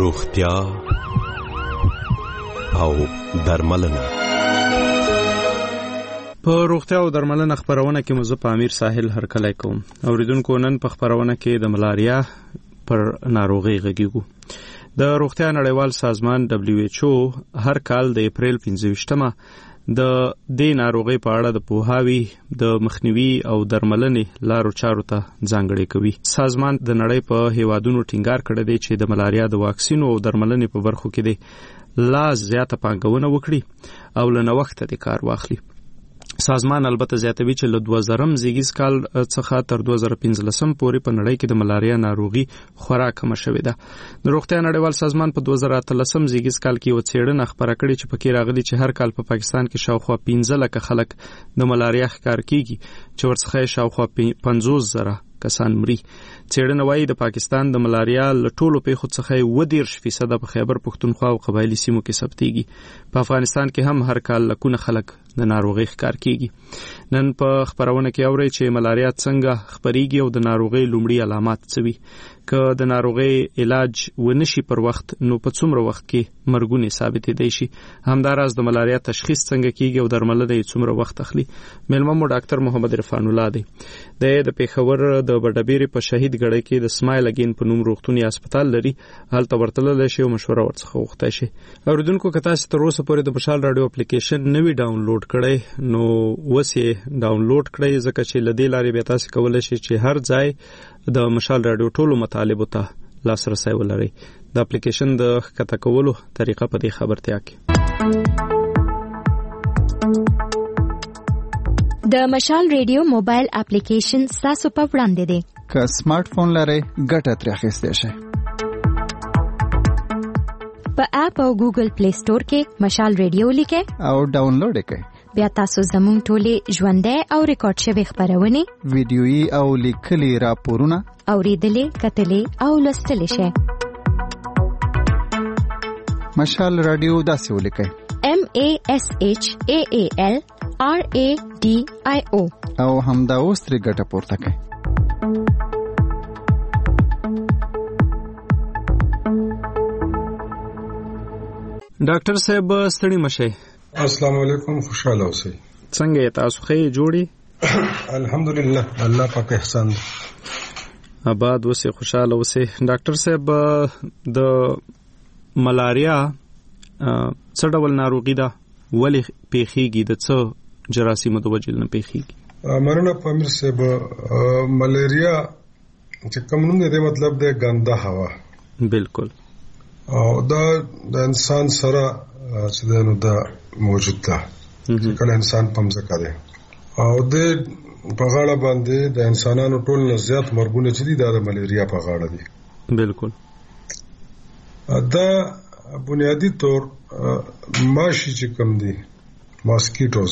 روغتیا او درملنه. په روغتیا او درملنه خبرونه کې مزه په امیر ساحل هرکلی کوم. اوریدونکو نن په خبرونه کې د ملاریا پر ناروغي غږیږو. د روغتیا نړیوال سازمان WHO هر کال د اپریل 15مه د دې ناروغي په اړه د پوهاوی د مخنیوي او درملنې لارو چارو ته ځانګړی کوي. سازمان د نړۍ په هیوادونو ټینګار کړی دی چې د ملاریا د واکسینو او درملنې په برخو کې د لا زیاته پانګونه وکړي او له نوښته د کار واخلي. سازمان البته زیاتوي چې له 2000 زیږیز کال څخه تر 2015 پورې په نړۍ کې د ملاریا ناروغي خورا کم شوې ده. د روغتیا نړیوال سازمان په 2013 زیږیز کال کې یو څېړنه خبره کړې چې پکې راغلي چې هر کال په پاکستان کې شاوخوا 15 لک خلک د ملاریا ښکار کیږي چې ورڅخه شاوخوا 50,000 کسان مري. څېړنه وايي د پاکستان د ملاریا له ټولو پیښو څخه 20% په خیبر پښتونخوا او قبایلی سیمو کې ثبتېږي. په افغانستان کې هم هر کال لکونه خلک د ناروغي ښکار کیږي. نن په خبرونه کې اوري چې ملاریا څنګه خبريږي او د ناروغي لومړی علامات څه وي. که د ناروغي علاج ونشي پر وخت نو په څومره وخت کې مرګونه ثابتې دي شي. همداراز د ملاریا تشخیص څنګه کیږي او درملنه یې څومره وخت اخلي. مېلمه مو ډاکټر محمد عرفان الله دی. د پیښور د بډبېرې په شهید ګړی کې د سمایل اگین په نوم روغتوني هسپتال لري. هلته ورتللی شي او مشوره ورڅخه وغوښتی شي. اوریدونکو که تاسو تر اوسه پورې د مشال رادیو اپلیکیشن نوی ډاونلوډ کړئ نو اوس یې ډاونلوډ کړئ ځکه چې له دې لارې بیا تاسو کولی شئ چې هر ځای د مشال رادیو ټولو مطالبو ته لاسرسی ولرئ. د اپلیکیشن د ښکته کولو طریقه په دې خبرتیا کې. د مشال ریډیو موبایل اپلیکیشن تاسو په وړاندې دی. که سمارټ فون لرئ ګټه ترې اخیستی شئ. په اپ او ګوګل پلی سٹور کې مشال ریډیو لیکئ او ډاونلوډ یې کړئ. بیا تاسو زموږ ټولې ژوندۍ او ریکارډ شوي خبرونه ویډیويي او لیکلي راپورونه اوریدلې کتلې او لوستلې شئ. مشال رادیو داسې ولیکئ MASHAAL RADIO او همدا اوس ترې ګټه پورته کړئ. ډاکټر صاحب ستړي مشئ. السلام علیکم، خوشاله اوسئ. څنګه یې تاسو ښه جوړي؟ الحمدلله، الله پاک احسان دی. آباد اوسئ، خوشاله اوسئ. ډاکټر صاحب د ملاریا څه ډول ناروغي ده؟ ولې پیښیږي؟ د څه جراثیمو د وجې نه پیښیږي؟ مننه په امیر صاحب. ملاریا چې کوم نوم دی مطلب دی ګنده هوا. بالکل. او دا د انسان سره چې دا نو دا موجود ده چې کله انسان په مځکه دی او د په غاړه باندې د انسانانو ټول نه زیات مرګونه چې دي دا د ملاریا په غاړه دي. بالکل. دا بنیادی طور ماشي چې کوم دي ماسکیټوز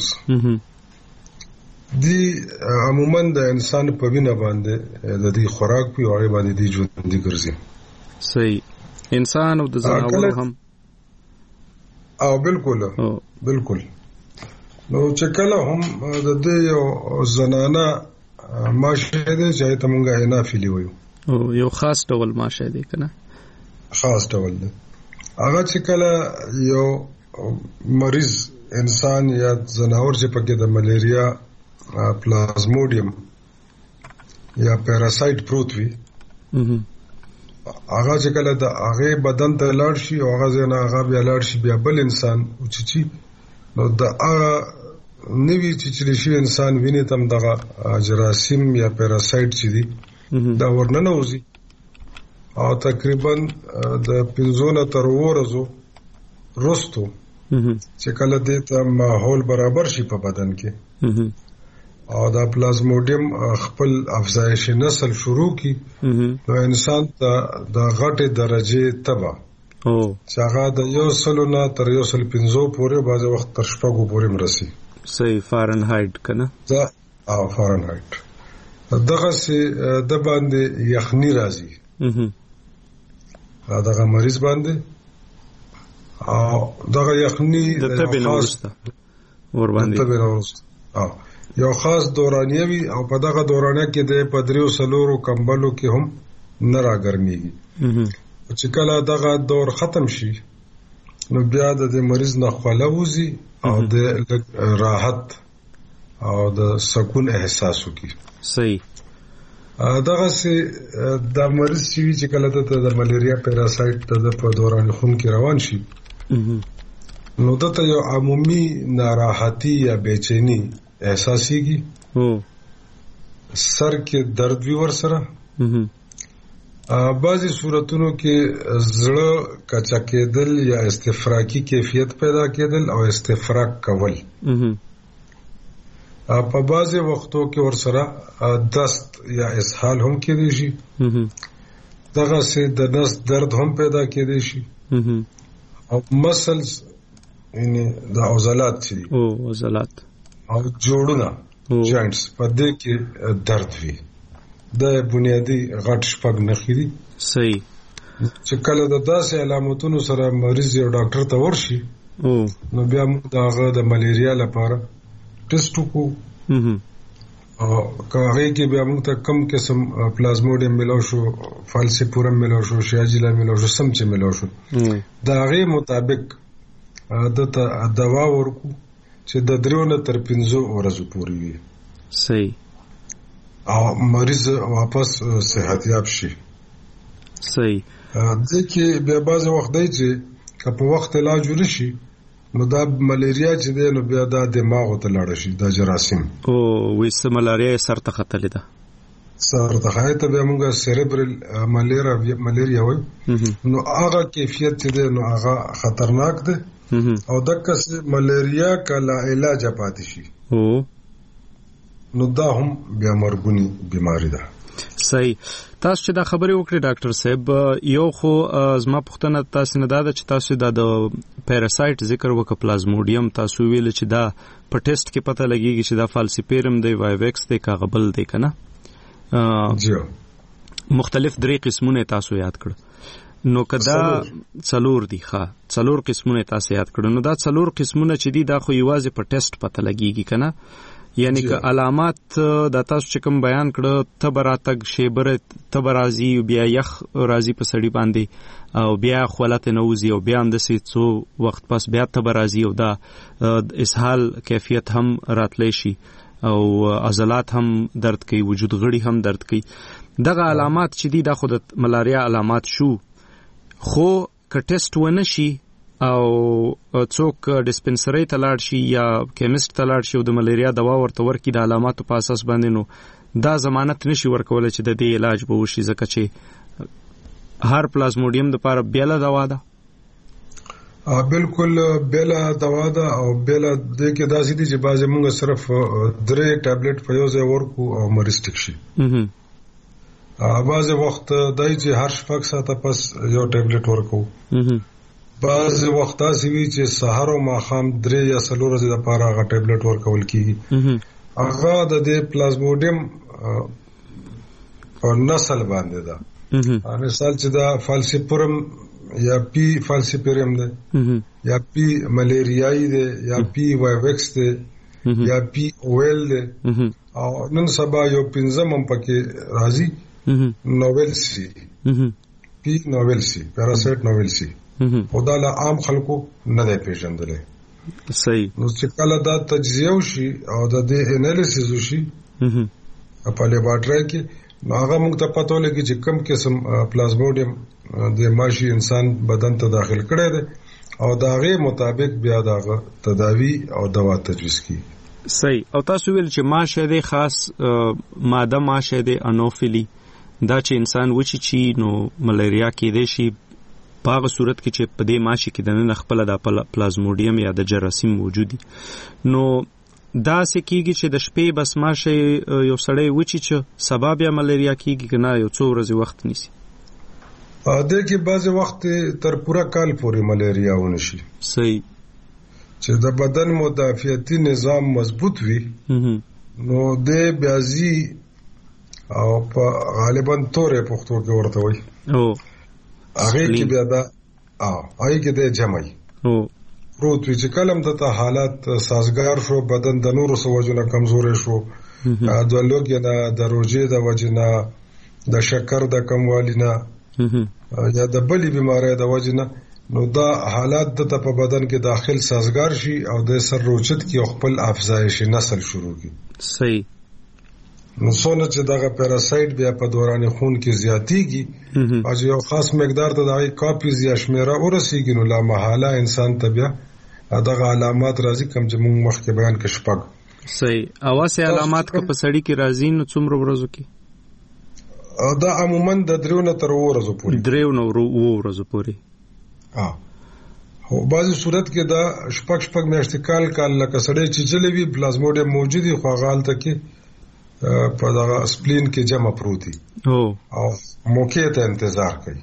دی عموما د انسان په وینه باندې د دې خوراک په اړه باندې دی ژوند دي ګرځي. صحیح. انسان او د زناور هم او بالکل بالکل. نو چې کله هم د دې یو زنانه ماشه دی چې ته مونږه انافیلی وایو او یو خاص ډول ماشه دی کنه، خاص ډول دی. هغه چې کله یو مریض انسان یا زناور چې پکې د ملیریا پلازموډیم یا پیراسایت پروت وي هغه چې کله د هغه بدن ته لاړ شي او هغه ځنه هغه بیا لاړ شي بیا بل انسان او چې نو د هغه نوی چې شي انسان ویني تم دغه جراثیم یا پیراسایت چې دي دا ورننه وځي او تقریبا د 15 تر 20 ورځو وروسته چې کله د ماحول برابر شي په بدن کې او دا پلازموډیم خپل افزایش نسل شروع کی نو انسان ته د غټه درجه تبا چې هغه د 100 نه تر 150 پورې بعض وخت تر 6 پورې مرسي. صحیح. فارنهایت کنه؟ دا فارنهایت دغه سي د باندې یخنی راځي دغه مریض باندې او دغه یخنی د تبنورسته ور باندې یو خاص دورانیه وي او په دغه دورانه کې د پدریو سلورو کمبلو کې هم نه راګرميږي. چې کله دغه دور ختم شي نو بیا د مریض نه خوله وځي او د راحت او د سکون احساس وکړي. صحیح. دغه سي د مریض چې کله د ملیریا پیراسایت د په دوران خون کې روان شي نو دته یو عمومي ناراحتي یا بېچینی احساسيږي. سر کې درد وی ورسره. بعضی صورتونو کې زړه کچا کېدل یا استفراقی کیفیت پیدا کېدل او استفراق کول. په بعضی وختو کې ورسره دست یا اسهال هم کېدی شي. دغه سي د نس درد هم پیدا کېدی شي. او مسلز یعنی د عضلات چې عضلات او جوړونه جوینټس په دې کې درد وي. د بنیادی غټ شپږ نښې دي. صحیح. چې کله د داسې علامتونو سره مریض یو ډاکټر ته ورشي نو بیا موږ دغه د ملیریا لپاره ټیسټ وکړو. او هغه کې بیا موږ ته کم قسم پلازموډیم ملاو شو، فالسیپورم ملاو شو، شیاجیلا ملاو شو، سم چې ملاو شو. د هغې مطابق دته دوا ورکو چې د 3 نه تر 5 ورځو پورې وي. صحیح. او مریض واپس صحتیاب شي. صحیح. ځکه بیا بعض وخت دی چې په وخت علاج ونشي نو دا ملیریا چې دی نو بیا دا دماغ ته لاړ شي، دا جراثیم. ویس ملاریا سر ته خطلې ده. سر ته خایته بیا موږ سیریبرل ملیریا وایو. نو هغه کیفیت چې دی نو هغه خطرناک دی او دغه ملیریا کله علاج پاتې شي نو دا هم بیا مرګونی بیماری ده. صحیح. تاسو چې دا خبرې وکړې ډاکټر صاحب، یو خو زما پوښتنه تاسو نه ده چې تاسو د پیراسایت ذکر وکړ پلازموډیم، تاسو ویل چې دا په ټیسټ کې پته لګیږي چې دا فالسیپیرم دی، وایویکس دی، کاغبل دی کنه. مختلف 3 قسمونه تاسو یاد کړ. نو کدا 4 دي. ښه 4 قسمونه تاسو یاد کړ. نو دا 4 قسمونه چې دي دا خو یوازې په ټیسټ پته لګیږي کنه. یعنی که علامات د تاسو چې کوم بیان کړه تبراتګ شیبر تبرازی بیا یخ رازی په سړی باندې او بیا خولت نوزی او بیا هم د سې وخت پس بیا تبرازی او دا اسهال کیفیت هم راتلی شي او عضلات هم درد کوي، وجود غړي هم درد کوي. دغه علامات چې دي دا خود ملاریا علامات شو. خو که ټیسټ ونه شي او څوک ډسپنسری ته لاړ شي یا کیمست ته لاړ شي او د ملیریا دوا ورته ورکړي د علاماتو په اساس باندې، نو دا ضمانت نشي ورکولی چې د دې علاج به وشي، ځکه چې هر پلازموډیم دپاره بیله دوا ده. بالکل بیله دوا ده او بیله دې کې داسې دي چې بعضې مونږ صرف 3 ټابلیټ په یو ځای ورکو او مریض ټیک شي. بعضې وخت دی چې هر 6 ساعته پس یو ټابلیټ ورکو. بعض وخت داسې وي چې سحر او ماښام 3 یا 4 ورځې لپاره هغه ټابلیټ ورکول کېږي. هغه د دې پلازموډیم په نسل باندې ده. مثال چې دا فالسیپورم یا پی فالسیپورم ده یا پی ملیریایی ده یا پی وایویکس ده یا پی اویل ده او نن سبا یو 5 هم پکې راځي نوویلسی. پی نوویلسی، پیراسایت نوویلسی. او دا له عام خلکو نه دی پیژندلی. صحیح. نو چې کله دا تجزیه وشي او د دې انالیسیس وشي په لیبارټرۍ کې نو هغه موږ ته پته ولګي چې کوم قسم پلازموډیم د ماشي انسان بدن ته داخل کړی دی او د هغې مطابق بیا د هغه تداوی او دوا تجویز کړي. صحیح. او تاسو ویل چې ماشه دی خاص ماده ماشه دی انوفیلی، دا چې انسان وچی چی نو ملیریا کېدی شي په هغه صورت کې چې په دې ماشي کې دننه خپله د پلازموډیم یا د جراثیم موجودي. نو داسې کېږي چې د شپې بس ماشه یو سړی وچی چې سبا بیا ملیریا کېږي که نه یو څو ورځې وخت نیسي؟ دې کې بعضې وخت تر پوره کال پورې ملیریا ونشي. صحیح. چې د بدن مدافعتي نظام مضبوط وي نو دې بیا ځي او په غالبا تورې پښتو کې ورته وایي هغې کې بیا دا هغې کې دی جمعي پروت وي چې کله هم دته حالات سازګار شو، بدن د نورو څه وجو نه کمزوری شو، د لوږې نه، د روژې د وجې نه، د شکر د کموالي نه یا د بلې بیماری د وجنه نو دا حالات د په بدن کې داخل سازگار شي او د سر روچت کې خپل افزایش نسل شروع کی. صحیح. نو څونه چې دغه پیراسایت بیا په دوران خون کې زیاتیږي او یو خاص مقدار ته دغه کاپیز یا شمیره ورسیږي نو لا محاله انسان ته بیا دغه علامات راځي کوم چې موږ مخکې بیان کړ شپږ. صحیح. اواسه علامات که په سړی کې راځي نو څومره ورځو کې؟ دا عموما د 3 نه تر 4 ورځو پورې. 3 نه 4 ورځو پورې. او بعضی صورت کې دا شپږ میاشتې کال لکه سړی چې جلوي پلازموډیم موجودي خو غالته کې په دغه سپلین کې جمع پروت دي او موقع ته انتظار کوي.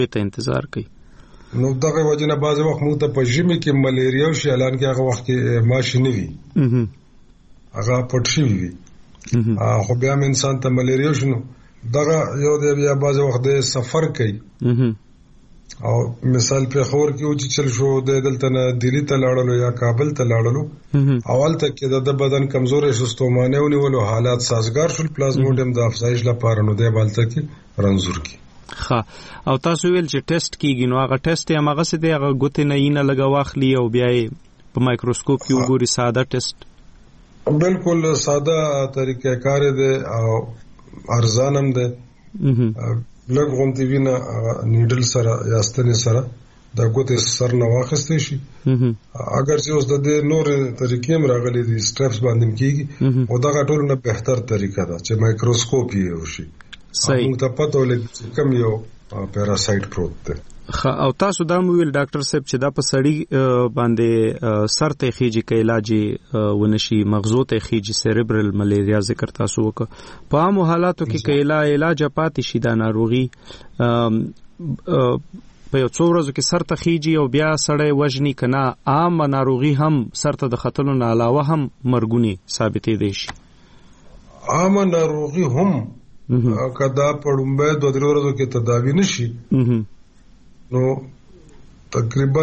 نو دغه وجنه بعضی وخت موږ ته په ژمي کې ملیریا شي اعلان کې هغه وخت کې ماشي نه وي هغه پټ شي وي خو بیا انسان ته ملیریا شنو دغه یو د بیا بعضی وخت د سفر کوي او مثال په خور کې او چې چل شو د دلته نه دلی ته لاړلو یا کابل ته لاړلو اول ته کې د بدن کمزورې شستومانه ونیولو حالات سازگار شول پلازموډیم د افزایش لپاره نو د بالته کې رنزور کی. ها او تاسو ویل چې ټیسټ کیږي نو هغه ټیسټ یې هغه څه دی هغه ګوتې نه یې نه لګا واخلي او بیا په مایکروسکوپ کې وګوري ساده ټیسټ. بالکل ساده طریقې کار دی او ارزان هم دی. لږ غونډې وینه نیډل سره یا ستنې سره د ګوتې سر نه واخیستې شي اگر چې اوس د نور طریقې راغلي دي سټرپس باندې کیږي او دا ټول نه بهتر طریقه ده چې مایکروسکوپ یې وشي. صحیح. موږ ته پته ولګي کوم یو پیراسایت پروت دی. او تاسو دا مو ویل ډاکټر صاحب چې دا په سړی باندې سر ته خيږي کې علاج ونشي مغزو ته خيږي سيريبرل ملیریا ذکر تاسو وک په عام حالاتو کې کله علاج پاتې شي دا ناروغي په یو څو ورځو کې سر ته خيږي او بیا سړی وژني کنه عام ناروغي هم سر ته د خطرونو نه علاوه هم مرګونی ثابتې دي شي. عام ناروغي هم کدا پړمبه 2-3 ورځو کې تداوی نشي نو تقریبا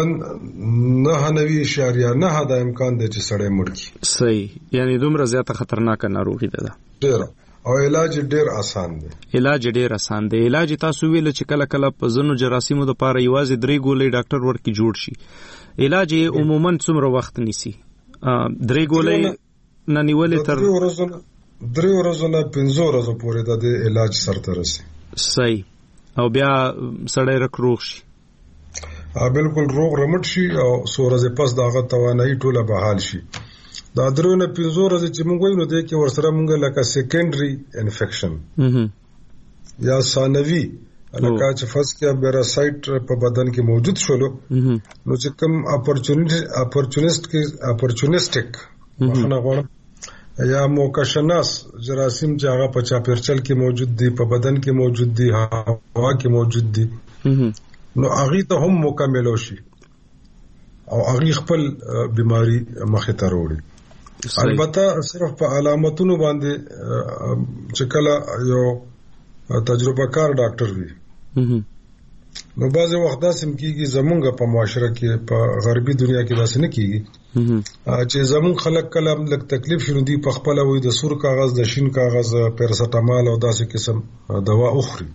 9.9 دا امکان دی چې سړی مړ کی. صحیح. یعنی دومره زیاته خطرناک ناروغي ده ډیر او علاج ډیر آسان دی. علاج تاسو ویل چې کله په زنو جراثیمو د پاره یوازې 3 ګولې ډاکټر ورکی جوړ شي. علاج عموما څومره وخت نیسي؟ 3 ګولې نه نیولې تر 3 ورځې نه 15 ورځې پورې د علاج سره رسي. صحیح. او بیا سړی روغ شي. بالکل روغ رمټ شي او سورزه پس داغه توانایي ټوله بحال شي. دا درونه 15 ورځې چې موږ وینو د کې ورسره موږ لکه سیکنډري انفیکشن یا ثانوي لکه چې فرض کې پیراسایت په بدن کې موجود شولو نو چې کوم اپورچونیسټک مخنه غواړم یا موکشناس جراثیم چې هغه په چاپیرچل کې موجود دي په بدن کې موجود دي هوا کې موجود دي نو هغه ته هم مکمل شي او هغه خپل بیماری مخه ته وروړي. البته صرف په علامتونو باندې چې کله یو تجربه کار ډاکټر وي نو بعض وخت داسې کیږي زمونږ په معاشره کې په غربي دنیا کې داسې نه کیږي چې زمون خلک کله لږ تکلیف شنو دي په خپل وې د سور کاغذ د شین کاغذ پیراسټامال او داسې قسم دوا اخري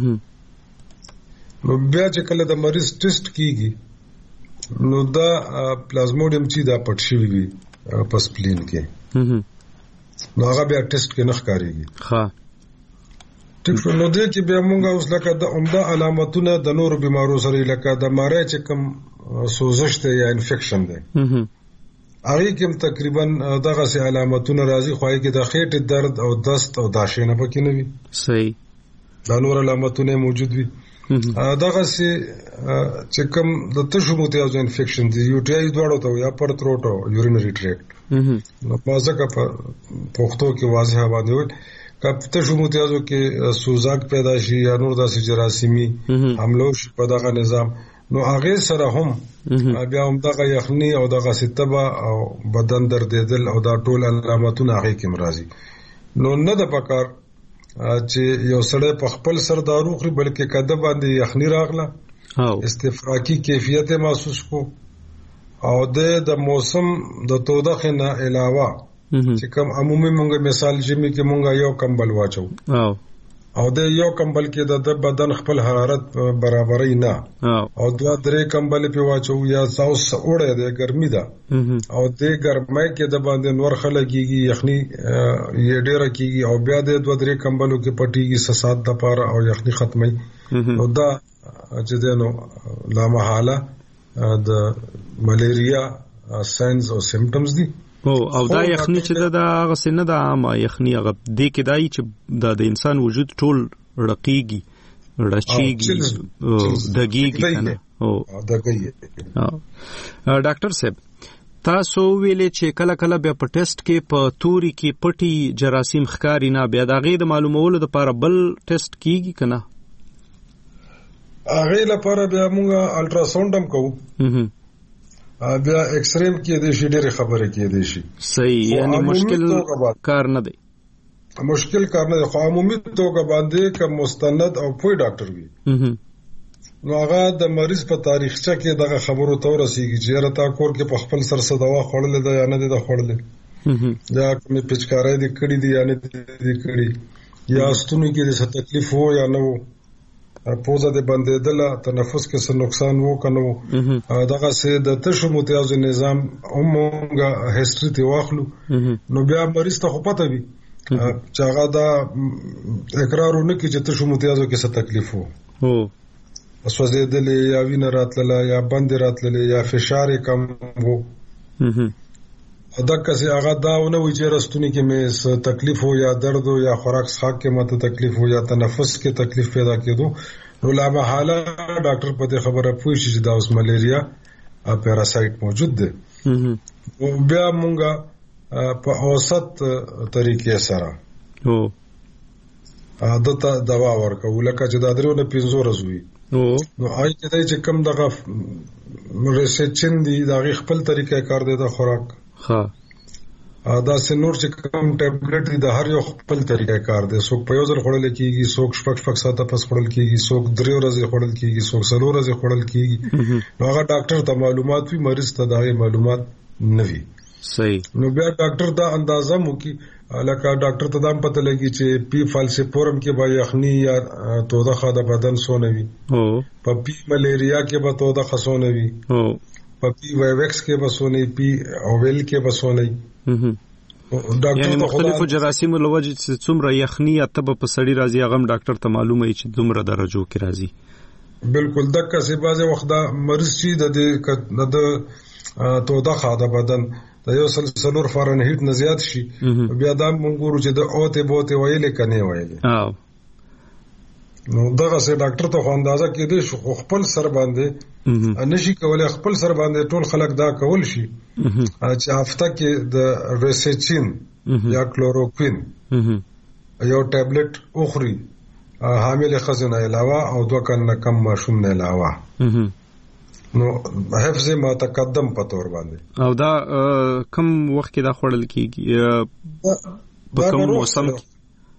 نو بیا چې کله د مریض ټیسټ کیږي نو دا پلازموډیم چې دا پټ شي وي په سپلین کې نو هغه بیا ټیسټ کې نه ښکاريږي. ها ټیک نو دې کې بیا مونږ اوس لکه د عمده علامتونه د نورو بیمارو سره لکه د مارای چې کوم سوزش ته یا انفیکشن ده هغه کې تقریبا دغه سي علامتونه راځي خو هغه کې د خېټې درد او دست او داشینه پکې نه وي. صحیح. دا نور علامتونه موجود وي. دغه سي چې کوم د تشو متیازو انفیکشن دي یو ټي آی دواړو ته یا پر تروټ او یورینري ټریکټ نو مازه په پښتو کې واضح باندې وي کله تشو متیازو کې سوزاک پیدا شي یا نور داسې جراثیمي حمله شي په دغه نظام نو هغه سره هم بیا هم دغه یخني او دغه ستبه او بدن دردیدل او دا ټول علامتونه هغه کې مرضی نو نه د پکار چې یو سړی په خپل سر دارو خوري بلکې کده باندې یخني راغله استفراقی کیفیت محسوس کو او د موسم د تودخ نه علاوه چې کوم عمومي مونږه مثال جمی کې مونږه یو کمبل واچو او د یو کمبل کې د بدن خپل حرارت برابرۍ نه او 2-3 کمبل په واچو یا ساوس اوړه د ګرمي ده او د ګرمۍ کې د باندې نور خلګيږي یخني یې ډیره کیږي او بیا د 2-3 کمبلو کې پټيږي سسات د پاره او یخني ختمي او دا چې دنو لا محاله د ملیریا ساينز او سیمپټمز دي او دا یخني چې دا هغه سینه د عامه یخني هغه د کېدای چې د انسان وجود ټول رقیږي رچیږي دګیږي کنه او دګي ډاکټر صاحب تاسو ویلې چې کله کله بیا په ټیسټ کې په توري کې پټي جراثیم ښکاری نه بیا د غي د معلومولو لپاره بل ټیسټ کیږي کنه هغه لپاره بیا موږ الټراساوند هم کوو بیا ایکس ریم کې د شي ډېر خبره کې دي شي صحیح یعنی مشکل کار نه دی مشکل کار نه خو عمومي توګه باندې کوم مستند او پوی ډاکټر وي نو هغه د مریض په تاریخچه کې دغه خبرو ته ورسیږي چې راته کور کې په خپل سر څه دوا خوړلې ده یا نه ده خوړلې یا کومه پچکارای دي کړې دي یا نه دي کړې یا ستوني کې څه تکلیف وو یا نه وو پوزه د بندیدله تنفس کې څه نقصان وو کنه دغه سه د تشو متیازو نظام عموما هیستوري ته واخلو نو بیا مریض ته خو پته وي چې هغه دا اقرارونه کې چې تشو متیازو کې څه تکلیف وو سوځیدلې یا وینه راتلله یا بند راتلله یا فشار کم وو دغه څه هغه داونه وي چې رستونی کې مې تکلیف هو یا درد هو یا خوراک څخه کې ماته تکلیف هو یا تنفس کې تکلیف پیدا کېدو نو لا محاله ډاکټر په دې خبره پوه شي چې دا اوس ملیریا پیراسایت موجود دی او بیا مونږه په اوسط طریقې سره عادت دوا ورکو لکه چې دا درو نه 15 ورځې وي نو آی کېدای چې کم دغه ریسچن دی دا خپل طریقې کار دی د خوراک دا سنور چې کوم ټابلیټ دي د هر یو خپل طریقې کار دی څوک په یو ځل خوړل کېږي څوک شپږ ساعته پس خوړل کېږي څوک 3 ورځې خوړل کېږي څوک 4 ورځې خوړل کېږي نو هغه ډاکټر ته معلومات وي مریض ته دا معلومات نه وي صحیح نو بیا ډاکټر دا اندازه مو کی لکه ډاکټر ته دا پته لګي چې پی فالسیپورم کې به یخني یا توده د بدن سونوي په پی ملیریا کې به توده خسونه وي پی وایوکس کې بسونه پی اوویل کې بسونه یعنی مختلفو جراثیمو لوجه چې څومره یخني یا تب په سړی راځي هغه ډاکټر ته معلومه وي چې دومره درجو کې راځي بالکل دغه څه بازه وخت دا مریض چې د توده خاده بدن د یو سلسلور فارنهیټ نه زیات شي بیا دا مونږ ورو چې د اوته بوته ویلې کني ویلې نو دغه سه ډاکټر ته خو اندازه کې دي شو خپل سر باندې نشي کولای خپل سر باندې ټول خلک دا کول شي چې هفته کې د ریسچین یا کلوروکوین یو ټابلیټ اخري حامل خزنه علاوه او 2 کال کم ماشوم نه علاوه نو حفظ ما تقدم په تور باندې او دا کم وخت کې دا خوړل کیږي په کوم موسم کې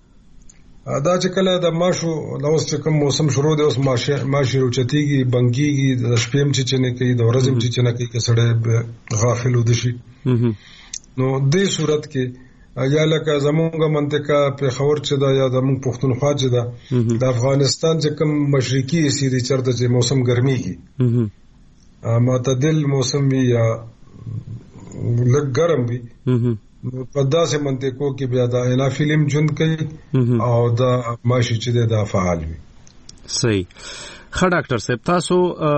دا چې کله د ماشو لوس چې کوم موسم شروع دی اوس ماشي روچتيږي بنګيږي د شپېم چې نه کوي د ورځم چې نه کوي کې سړی غافل ود شي نو دې صورت کې یا لکه زمونږه منطقه په خبر چې دا یا زمونږ پښتونخوا چې دا د افغانستان چې کوم مشرقي سیری چرته چې موسم ګرميږي معتدل موسم وي یا لږ ګرم وي په داسې منطقو کې بیا دا انافیلم جون کوي او دا ماشي چې دا فعال وي صحیح ښه ډاکټر صاحب تاسو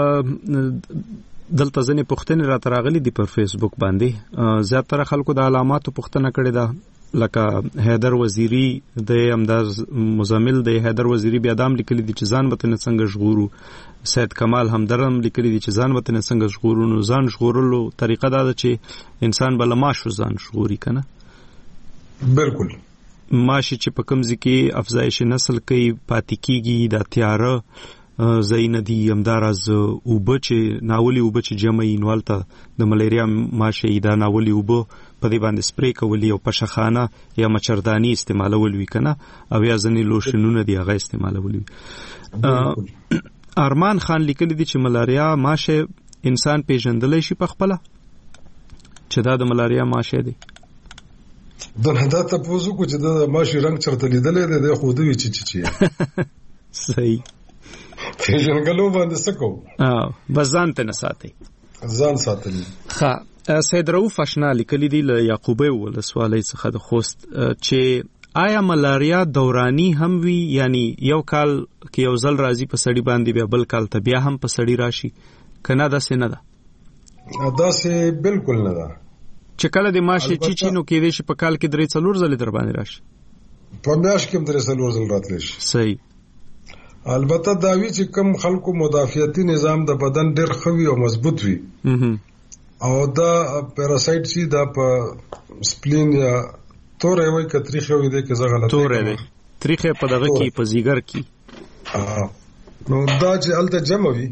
دلته ځنې پوښتنې راته راغلي دي پر فیسبوک باندې زیاتره خلکو د علاماتو پوښتنه کړې ده لکه حیدر وزیری د امداز مزمل د حیدر وزیری بیا دام لیکلي دي چې ځان وطن څنګه ژغورو سید کمال همدرم لیکلي دي چې ځان وطن څنګه ژغورو نو ځان ژغورلو طریقه دا ده چې انسان بل ماشو ځان ژغوري کنه بالکل ماشي چې په کوم ځکه افزایش نسل کوي پاتې کیږي د تیاره زین دی امدارز وبچ ناولي وبچ جمعي نوالته د ملیریا ماشي دا ناولي وب په دې باندې سپری کولی او پشخانه یا مچردانی استعمالول وی کنه او یا ځنی لوشنونه دی هغه استعمالول وی ارمان خان لیکلی دی چې ملاریا ماشه انسان پیژندلای شي په خپل چې دا د ملاریا ماشه دی دنه دا ته پوزو کو چې د ماشي رنگ چرته لیدلې ده د خود وی چې صحیح پیژنګلو باندې سکو بس ځان ته نه ساتي ځان ساتلی. ښه سید رؤوف اشنا لیکلی دی له یعقوبی ولسوالۍ څخه د خوست چې آیا ملاریا دورانی هم وی یعنی یو کال کې یو ځل راځي په سړی باندې بیا بل کال ته بیا هم په سړی راشي کنه دا څه نه ده؟ دا څه بالکل نه ده چې کله د ماشي چینو کې دی چې په کال کې 3-4 ځله در باندې راشي په میاش کې 3-4 ځله راتلی شي. صحیح. البته دا وی چې کم خلکو مدافعتي نظام د بدن ډیر خوي او مضبوط وي او دا پیراسایت چې دا په سپلین یا تورې وای کتریخه وي د کې زغه غلطه تورې وي تریخه په دغه کې په زیګر کې نو دا چې الته جمع وي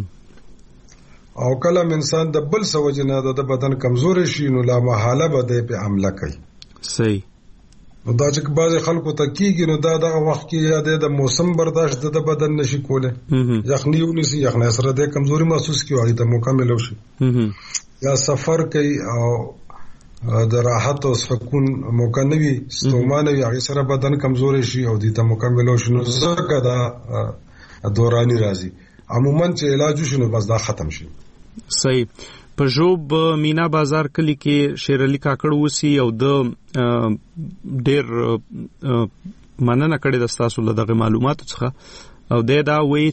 او کله انسان د بل سوجنه د بدن کمزوري شي نو لا محاله به په حمله کوي. صحیح. نو دا چې بعض خلکو ته کیږي نو دا دغه وخت کې یاد د موسم برداشت د بدن نشي کوله یخنی ونیسي یخنی سره د کمزوري محسوس کیږي د مکمل شي یا سفر کوي او د راحت او سکون موقع نه وي ستومانه وي هغه سره بدن کمزوري شي او د مکمل شي نو زکه دا دورانی راځي عموما چې علاج شنو بس دا ختم شي. صحیح. په جوب مینا بازار کلی کې شیر علي کاکړ وسی او د ډیر مننه کړې د تاسو له دغه معلوماتو څخه او دا وایي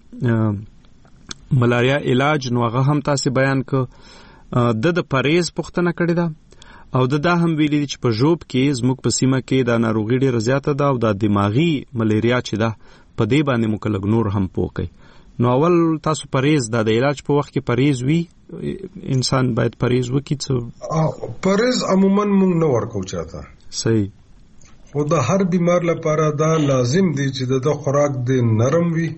چې ملاریا علاج نو هغه هم تاسو بیان ک د پریز پختنه کړې ده او دا هم ویلي چې په جوب کې زموږ په سیمه کې د ناروغي ډیره زیاته ده او د دماغي ملاریا چې ده په دې باندې مکلګ نور هم پوکي. نو اول تاسو پریز د علاج په وخت کې پریز وی انسان باید پریز وکړي څه پریز عموما موږ نه ورکو چاته. صحیح. خو د هر بیمار لپاره دا لازم دی چې د خوراک د نرم وي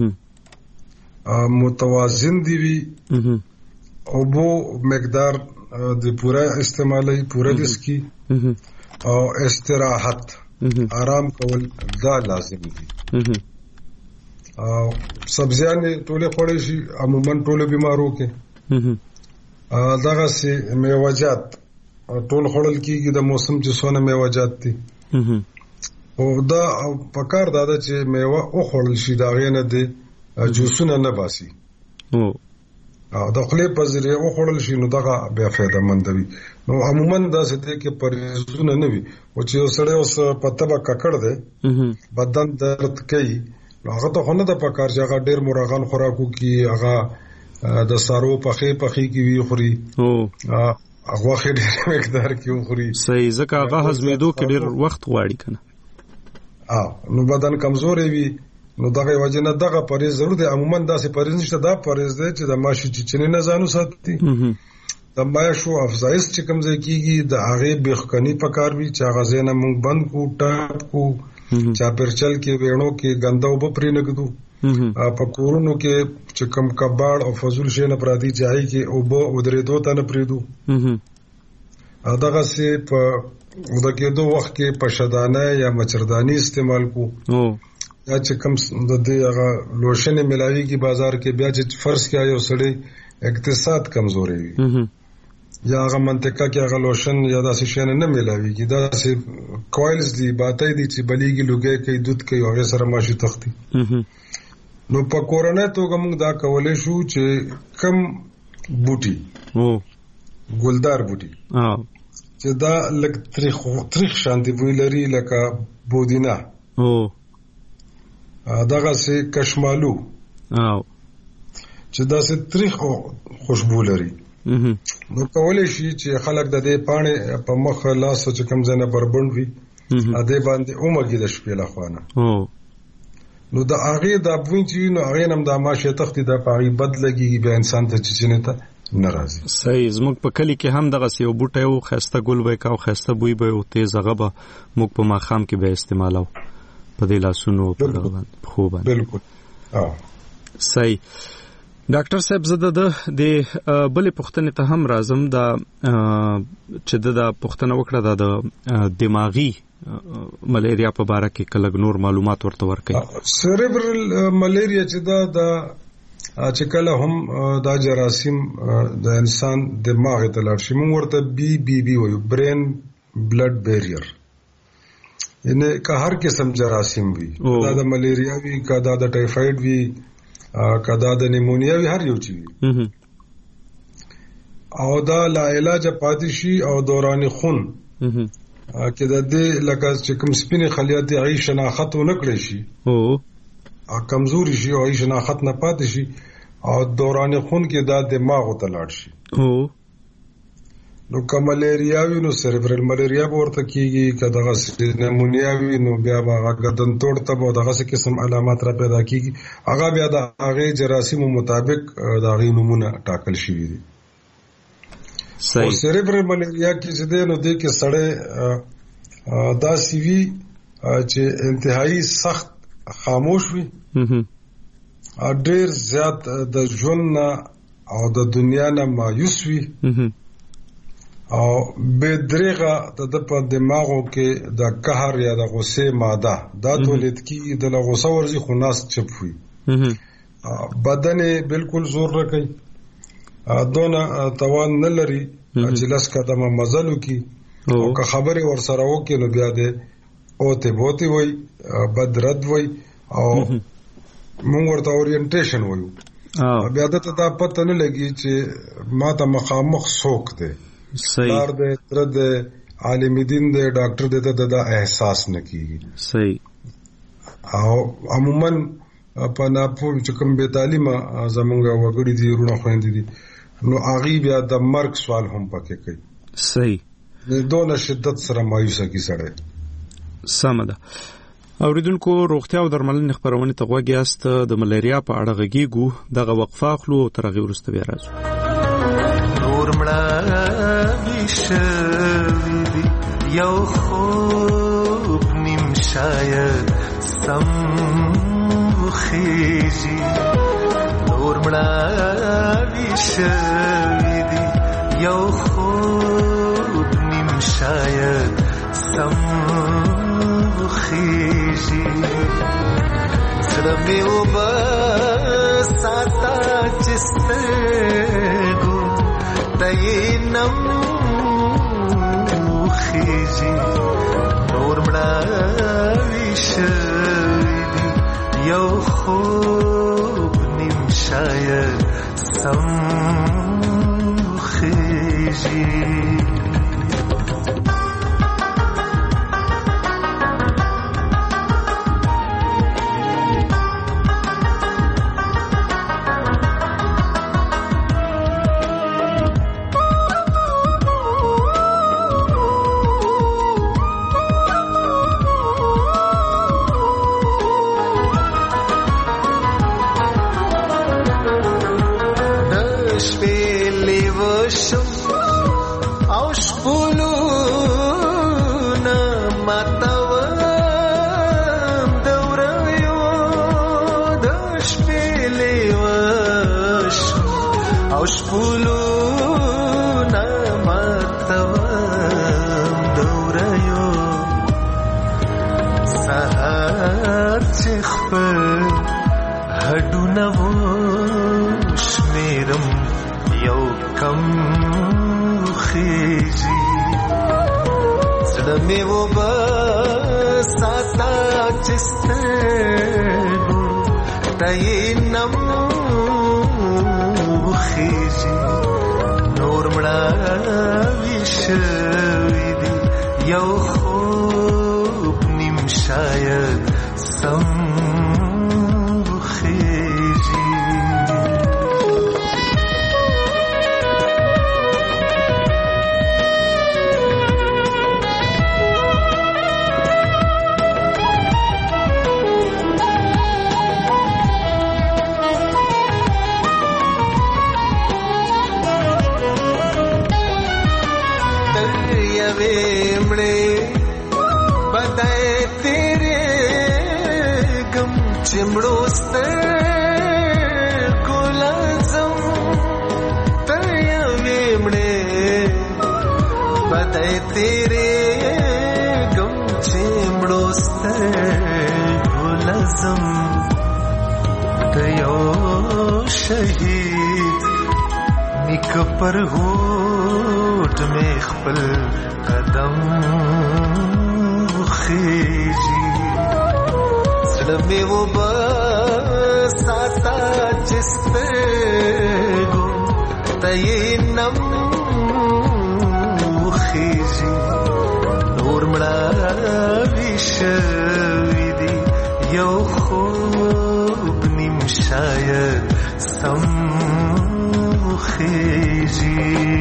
متوازن دی وي او بو مقدار د پورا استعمالي پورا دسکی او استراحت آرام کول دا لازم دی او سبزیان ټوله خوړل شي عموما ټوله بیمارو کې دغه سي میوه‌جات ټول خوړل کیږي د موسم چې سونه میوه‌جات دي او دا پکار دا چې میوه او خوړل شي دا غینه دي جوسونه نه باسي او د خپل په ذریعہ او خوړل شي نو دغه بیا فائدہ مند وي. نو عموما دا څه دي کې پرېزونه نه وي او چې سره اوس پتبه ککړ ده بدن درد کوي هغه ته خو نه د پکار چې هغه ډیر مرغان خوراکو کې هغه د سارو پخې کې وی خوري هغه خې ډیر مقدار کې خوري. صحیح. ځکه هغه هضمېدو کې ډیر وخت غواړي کنه نو بدن کمزوري وي نو دغه وجنه دغه پرېز ضرور دی. عموما داسې پرېز نشته دا پرېز دی چې د ماشي چچنې نه ځانو ساتي د ماشو افزایش چې کوم ځای کیږي د هغه بخکنی پکار وي چې هغه زینه مونږ بند کو ټاپ کو چاپرچل کې وینو کې غنده او پرې نګدو په کورونو کې چې کم کباړ او فزول شي نه پرادي ځای کې او بو ودرې دوه تنه پریدو دغه سي په د کېدو وخت کې پشدانه یا مچردانی استعمال کو یا چې کم د دې هغه لوشن ملاوي کې بازار کې بیا چې فرض کې آیو سړی اقتصاد کمزوري وي یا هغه منطقه کې هغه لوشن یا داسې شي نه ملاوي کې داسې کوایلز دي باتای دي چې بلیږي لوګي کوي دود کوي هغه سره ماشي تختی. نو په کورونه توګه موږ دا کولای شو چې کم بوټي ګلدار بوټي چې دا لک تریخ شانتي وی لري لکه بودینا دغه سي کشمالو چې دا سي تریخ خوشبو لري نو کولای شي چې خلک د دې پانه په مخ لاس چې کم ځنه بربند وي ا دې باندې اومګي د شپې لا خوانه نو د هغه د بوین چې نو هغه نم د ماشه تختی د پاغي بدلږي به انسان ته چې ته ناراضي. صحیح. زموږ په کلی کې هم دغه سی بوټي او خسته ګل به کا او خسته بوی به او تیز هغه به موږ په ماخام کې به استعمالو په دې لاسونو په باندې خو باندې بالکل. صحیح. ډاکټر صاحب زه د بلې پوښتنې ته هم راځم دا چې د پوښتنه وکړه د دماغي ملیریا په باره کې کله نور معلومات ورته ورکړي. سریبرل ملیریا چې دا چې کله هم دا جراثیم د انسان دماغ ته لاړ شي موږ ورته بي وایو برین بلډ بیریر یعنی که هر قسم جراثیم وي دا د ملیریا وي که دا د ټایفاید وي که دا د نیمونیا وي هر یو چی وي او دا لا علاج پاتې شي او دوران خون کې د دې لکه چې کوم سپینې خلیات دی عی شناخت و نکړي شي او کمزوري شي او عی شناخت نه پاتې شي او دوران خون کې دا دماغ ته لاړ شي نو که ملیریا وي نو سریبرل ملیریا ورته کیږي که دغه نیمونیا وي نو بیا هغه ګردن توړ ته به دغه قسم علامات را پیدا کیږي هغه بیا د هغه جراثیمو مطابق د هغه نمونه ټاکل شوی دي او سریبرل ملیریا کې چې دی نو دې کې سړی دا سی وي چې انتهایی سخت خاموش وي ډېر زیات د ژوند نه او د دنیا نه مایوس وي او به دریغه د په دماغو کې د قهر یا د غصې ماده دا تولید کی د غصه ورزي خناس چپ وي بدن بالکل زور نه کوي دونه توان نه لري چې لاس قدمه مزلو کی او که خبره ور سره وکي نو بیا دې اوته بوتي وي بدرد وي او موږ ورته اورینټیشن وایو بیا د ته دا پته نه لګي چې ما ته مخامخ څوک دی صحیح د تر د عالم دین د ډاکټر د دا احساس نه کیږي صحیح او عموما په ناپو چې کوم به تعلیمه زمونږ وګړي دي ورونه خويندې دي نو هغه بیا د مرګ سوال هم پکې کوي صحیح د دونه شدت سره مایوسه کی سره سم ده اوریدونکو روغتیا او درملنې خبرونه ته غوږی است د ملیریا په اړه غږیږو دغه وقفه خلو تر هغه وروسته بیا راځو نورمړه ویشوي یو خوب نیم شاید سم خیجی نورمړه ویشوي یو خوب نیم شاید سم خیجی زړه مې وبساته چې سترګو دینم خیجی نور مړاوي شوي یو خوب نیم شاید سم خیجی निक पर होठ में खपल कदम खीजी सड़मे वो बसाता जिसपे गो तये नम खीजी नूर मड़ा विश्वविदी यो खूब निम शायद सम खीजी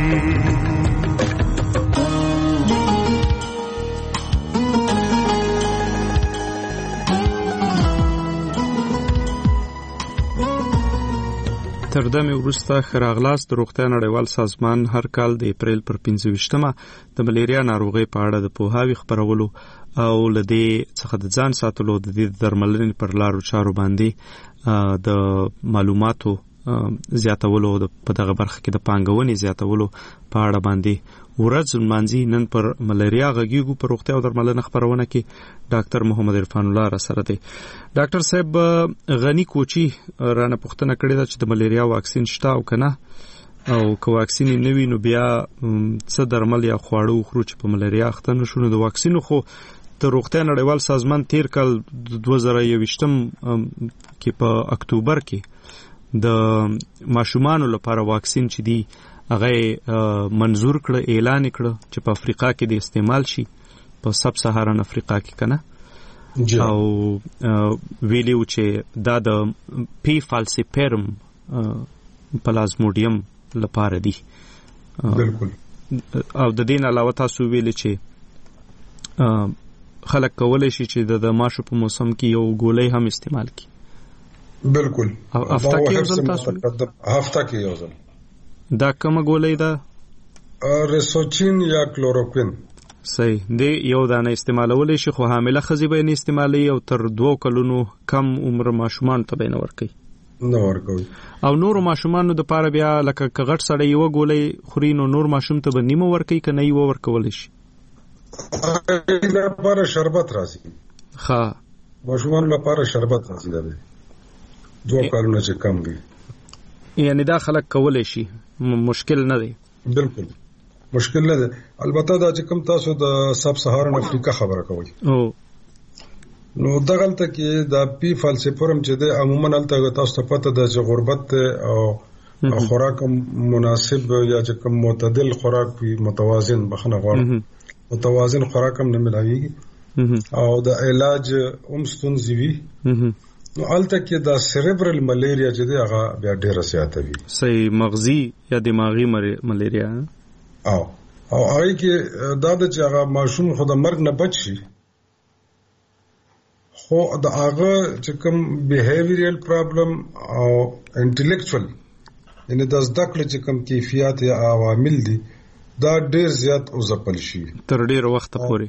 تر دمه وروسته خراغلاس د روغتیا نړیوال سازمان هر کال د اپریل پر 25مه د ملیریا ناروغي په اړه د پوهاوی خبرولو او لدې څخه د ځان ساتلو د درملنې پر لارو چارو باندې د معلوماتو زیاتولو په دغه برخه کې د پانګونې زیاتولو په اړه باندې ورځ مانځي نن پر ملیریا غږیږو په روغتیا او درملنه خبرونه کې ډاکټر محمد عرفان الله را سره دی. ډاکټر صاحب غنی کوچی رانه پوښتنه کړې ده چې د ملیریا واکسین شته او کنه او که واکسین نه وي نو بیا څه درمل یا خواړه وخورو چې په ملیریا اخته نشو. نو د واکسینو خو د روغتیا نړیوال سازمان تیر کال 2021 کې په اکتوبر کې د ماشومانو لپاره واکسین چې دی هغه منظور کړ اعلان کړ چې په افریقا کې د استعمال شي په سب سهارن افریقا کې کنه او ویلیو چې دا د پی فالسیپرم پلازموډیم لپاره دی. بالکل. او د دین علاوه تاسو ویل چې خلک کولای شي چې د ماشو په موسم کې یو ګولۍ هم استعمال کړي. بالکل. هفته کې یو ځل تاسو هفته کې یو ځل دا کومه ګولۍ ده؟ ریسوچین یا کلوروکوین. صحیح دی. یو دانه استعمالول شي خو حامله خزي به نه استعمالي او تر 2 کلونو کم عمر ماشومان ته به نه ورکي. او نور ماشومانو د پاره بیا لکه کغټ سړی یو ګولۍ خوري نو نور ماشوم ته به نیمه ورکي کنه یو ورکول شي. لپاره شربت راځي. ها ماشومان لپاره شربت راځي دا 2 کلونه چې کم وي. یعنی دا خلک کولای شي مشکل نه دی. بالکل مشکل نه دی. البته دا چې کوم تاسو د سب سهارن افریقا خبره کوي او نو دغلته کې دا پی فالسیپرم چې د عموما الته تاسو ته پته ده چې غربت او خوراک مناسب یا چې کوم معتدل خوراک وي متوازن بخنه غواړي متوازن خوراک هم نه ملایږي او د علاج ستونزې وي نو الته کې دا سیریبرل ملیریا چې دی هغه بیا ډیره زیاته وي. صحیح. مغزي یا دماغي ملیریا او هغه کې دا د چې هغه ماشوم خو د مرګ نه بچ شي خو د هغه چې کوم بیهیویرل پرابلم او انټلیکچوال یعنی د زده کړې چې کوم کیفیت یا عوامل دي دا ډیر زیات اوځپل شي تر ډیر وخت پورې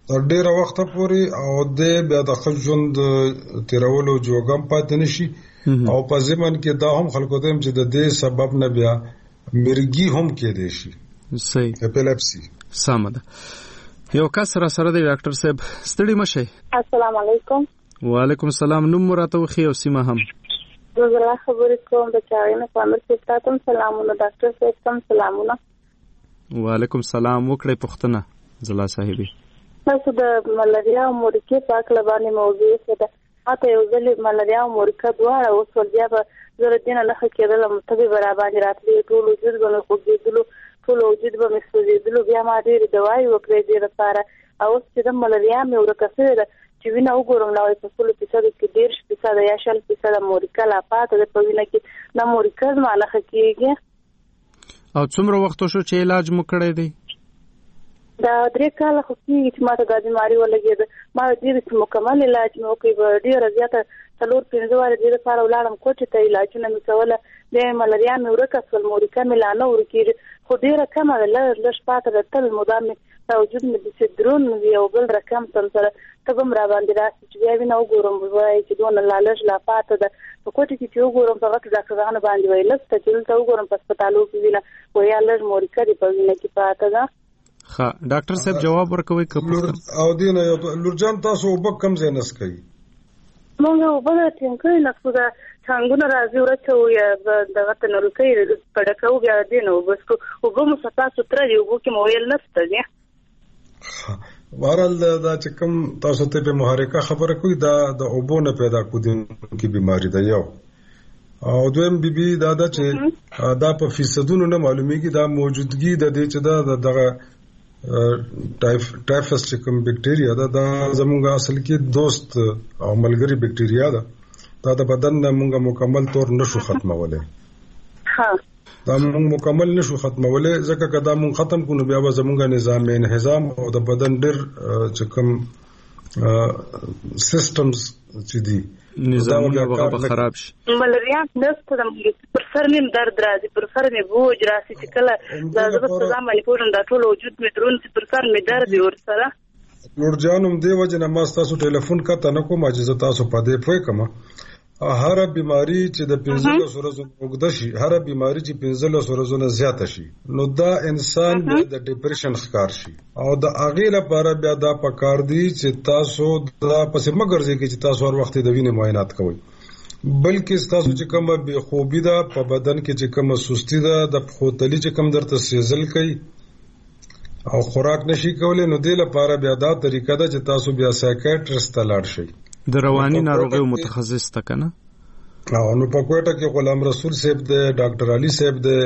او د بیا د خپل ژوند تیرولو جوګم پاتې نشي او په ځمن کې دا هم خلکو ته چې د دې سبب نه بیا مرګي هم کې دي شي. صحیح. اپیلیپسي. سمده. یو کس را سره دی ډاکټر صاحب ستړي مشه. السلام علیکم. وعلیکم السلام. نوم راته وخی او سیمه هم. زه خبرې کوم د چاغینه پامر کې تاسو سلامونه ډاکټر صاحب تم سلامونه. وعلیکم السلام. وکړې پښتنه زلا صاحبې تاسو د ملاریا او مورکې په اړه باندې موضوع څه اته یو ځل ملاریا او مورکه دواړه اوس ورځیا به زره دینه نه کېدل متبي برابر راتلې ټول وجود به خوګېدلو ټول وجود به مسوځېدلو بیا ما ډېر دوايي وکړې دې لپاره او چې د ملاریا مې ورکه سره چې وینه وګورم لا په ټول اپیسود کې 10% یا 60% مورکه لا پاتې د پوینه کې د مورکه معنی کېږي. او څومره وخت شو چې علاج مو کړی دی؟ دا 3 کاله خو کېږي چې ما ته د بیماری ولګېده ما دې مکمل علاج مې وکړ ډېر زیاته 4-5 واره دې لپاره ولاړم کوټې ته علاجونه مې کوله د ملاریا مې ورکه سول مورکه مې لا نه ورکېږي خو ډېره کمه ده لږ پاته ده تل مدام مې وجود مې د درون یو بل رقم سره تبم را باندې راسي چې بیا وینه وګورم وایي چې دونه لا لږ لا پاته ده په کوټې کې چې وګورم په غټو ډاکټرانو باندې وایي لسته چې دلته وګورم په هسپتالو کې وینه وایي لږ مورکه دې په وینه کې پاته ده. ها ډاکټر صاحب جواب ورکوي او دینه لورجان تاسو وب کم زینس کوي مونږ وبله ټینګې نه خو دا څنګه راځي ورته یا دغه تنلکې پړکو بیا دینو بس کو وګم صفه ستر دی وګ کې مویل نشته دی بهرحال دا چې کوم تاسو ته په محرکه خبره کوي دا د اوبونه پیدا کوونکی بیماری ده یو او دویم بي دا چې دا په فیصدونو نه معلومیږي دا موجودګي د دې چې دا دغه ټایفس چې کوم بکټیریا دا زموږ اصل کې دوست او ملګری بکټیریا ده دا د بدن نه موږ مکمل طور نشو ختمولای ها دا موږ مکمل نشو ختمولای ځکه کدا موږ ختم کونو بیا به زموږ نظام انهضام او د بدن ډېر چې کوم سیستمز چې دي نظامونه به خراب شي ملاریا نست د پر سر نیم درد راځي پر سر می بوج راځي چې کله دا د ځامن پورن د ټول وجود می درون پر سر می درد ورسره نور جانم دی وجه نه ما تاسو ټلیفون کته نه کوم چې تاسو په دې پوي کما هر بیماری چې د 15 ورځو وګد شي هر بیماری چې 15 ورځو نه زیات شي نو دا انسان د ډیپریشن ښکار شي او د اغه لپاره بیا دا پکار دی چې تاسو دا پس مګرځي چې تاسو هر وخت د وینې معاینات کوئ بلکې تاسو چې کومه بے خوبی ده په بدن کې چې کومه سستی ده د خوتلی چې کوم درته سیزل کوي او خوراک نشي کولای نو د لپاره بیا دا طریقه ده چې تاسو بیا سایکیاټریست ته لاړ شئ د رواني ناروغیو متخصص ته کنه نو په کوټه کې غلام رسول صاحب دی ډاکټر علي صاحب دی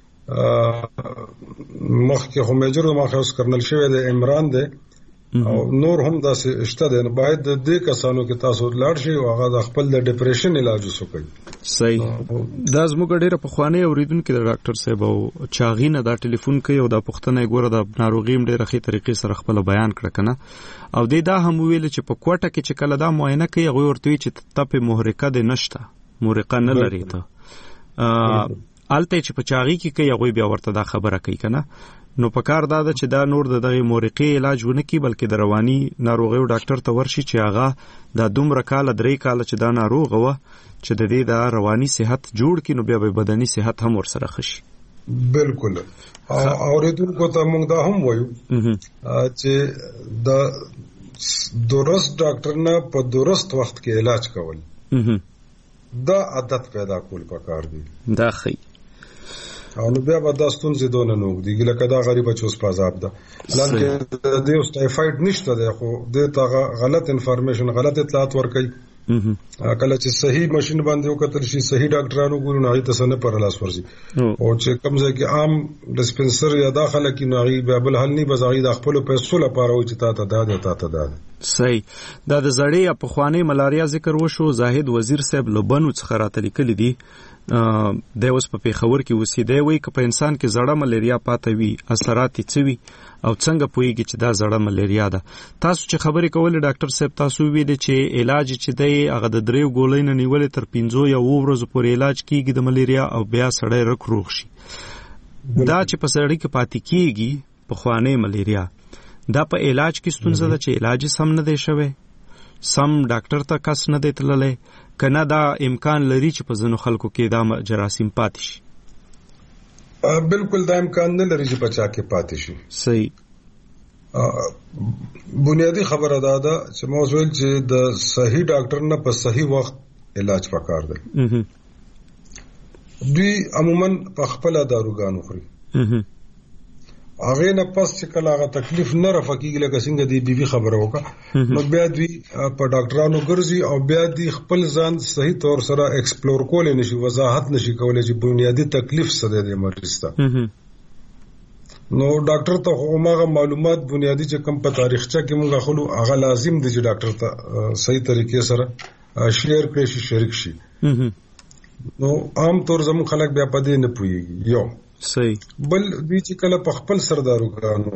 مخکې هم مجر مخاوس کرنل شوی دی عمران دی او نور هم داسې شته دی باید د دې کسانو کې تاسو لاړ شئ او هغه د خپل د ډیپریشن علاج وکړي صحیح دا زموږ ډیره په خوانې اوریدونکو د ډاکټر صاحب او چاغینه دا ټلیفون کوي او د پښتنه ګوره د ناروغیم ډیره ښه طریقې سره خپل بیان کړ کنه او دا هم ویل چې په کوټه کې چې کله دا معاینه کوي هغه ورته چې تپه محرکه ده نشته محرکه نه لري ته الته چې په چاغي کې کوي هغه بیا ورته دا خبره کوي کنه نو پکار دا چې دا نور دغه محرکه علاج ونه کی بلکې د رواني ناروغیو ډاکټر ته ورشي چې هغه د دومره کال 3 کال چې دا ناروغ و چې د دې د رواني صحت جوړ کینو بیا به بدني صحت هم ورسره خشي بالکل اوریدونکو ته موږ دا هم وایو چې د درست ډاکټر نه په درست وخت کې علاج کول دا عادت پیدا کول پکار دي دا خی او نو بیا به دا ستونزې دونه نه وګدي لکه دا غریبه چوس په عذاب ده لکه د یو ټایفاید نشته ده خو د تا غلط انفارمیشن غلط اطلاعات ورکړي کله چې صحیح ماشين باندې وکتل شي صحیح ډاکټرانو ګورو نه ایته سن پر لاس ورسي او چې کمزې کې عام ډسپنسر یا داخله کې نه غي بل حل نه بزغي د خپل پیسو لپاره او چې تا ته دا صحیح دا د زړې په خوانې ملاریا ذکر وشو زاهد وزیر صاحب لبنو څخه راتلی کلی دی د اوس په پیښور کې وسیدای وي چې په انسان کې زړه ملاریا پاتې وي اثرات یې څه وي او څنګه پويږي چې دا زړه ملاریا ده تاسو چې خبرې کولې ډاکټر صاحب تاسو ویل چې علاج چې دی هغه د 3 ګولۍ نه نیولې تر 15 یا ورځې پورې علاج کیږي د ملاریا او بیا سړی روغ شي دا چې په سړی کې پاتې کیږي په خوانې ملاریا دا په علاج کې ستونزه ده چې علاج سم نه دی شوی سم ډاکټر ته کس نه دی تللی کنه دا امکان لري چې په ځینو خلکو کې دا جراثیم پاتې شي بالکل دا امکان نه لري چې بچا کې پاتې شي صحیح بنیادی خبره ده چې موضوع چې د صحیح ډاکټر نه په صحیح وخت علاج پکار دی دوی عموما په خپل داروګانو خوري هغه نه پس چې کله هغه تکلیف نه رافقېږي لکه څنګه دی بي خبره وکړه نو بیا دوی په ډاکټرانو ګرځي او بیا دی خپل ځان صحیح طور سره ایکسپلور کولای نشي وضاحت نشي کولای چې بنیادی تکلیف څه دی د مریض ته نو ډاکټر ته هغه معلومات بنیادی چې کوم په تاریخچه کې موږ خلو هغه لازم دي چې ډاکټر ته صحیح طریقې سره شیر کړي شي شریک شي نو عام طور زموږ خلک بیا په دې نه پوهیږي یو صحیح بل دوی چې کله په خپل سردارو ګانو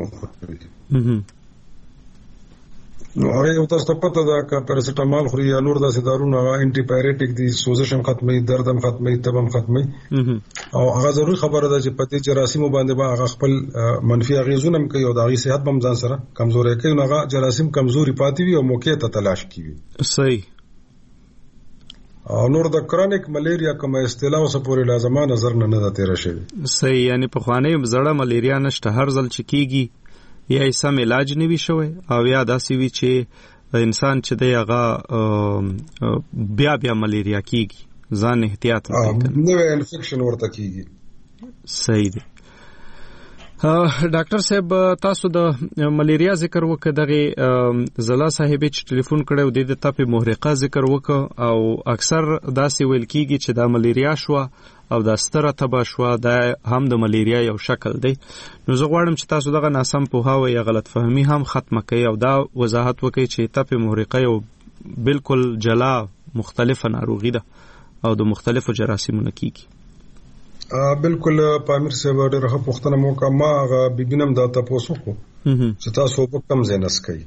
نو هغه یو تاسو ته پته ده چې پیراسټامول خوري یا نور داسې دارونه انټي پایریټیک دي سوزش هم ختمي درد هم ختمي تب هم ختمي او هغه ضروري خبره ده چې پته جراثیم باندې به هغه خپل منفي اغیزونه هم کوي او د هغه صحت هم ځان سره کمزوري کوي نو هغه جراثیم کمزوري پاتې وي او موقع ته تلاش کوي صحیح او نور د کرونیک ملیریا کومه اصطلاح اوسه پورې لازمه نظر نه ده تیر شوی صحیح یعنی په خوانې زړه ملیریا نشته هر ځل چې کیږي یا سم علاج نه وی شوی او یا داسې وی چې انسان چې دی هغه بیا ملیریا کیږي ځان احتیاط وکړي نو انفیکشن ورته کیږي صحیح دی ډاکټر صاحب تاسو د ملیریا ذکر وکړ دغه زلا صاحب چې ټلیفون کړو د تپې محرقه ذکر وکړ او اکثر داسې ویل کیږي چې دا ملیریا شو او دا ستره تبه شو دا هم د ملیریا یو شکل دی نو زه غواړم چې تاسو دغه ناسم پوهاوی یا غلط فهمي هم ختمه کړئ او دا وضاحت وکړئ چې تپې محرقه یو بالکل جلا مختلفه ناروغي ده او د مختلفو جراثیمونو کیږي بالکل پامیر صاحب ډېر ښه پوښتنه مو وکړه ما هغه بیبینم دا تاسو کو چې تاسو په کم ځای نس کوي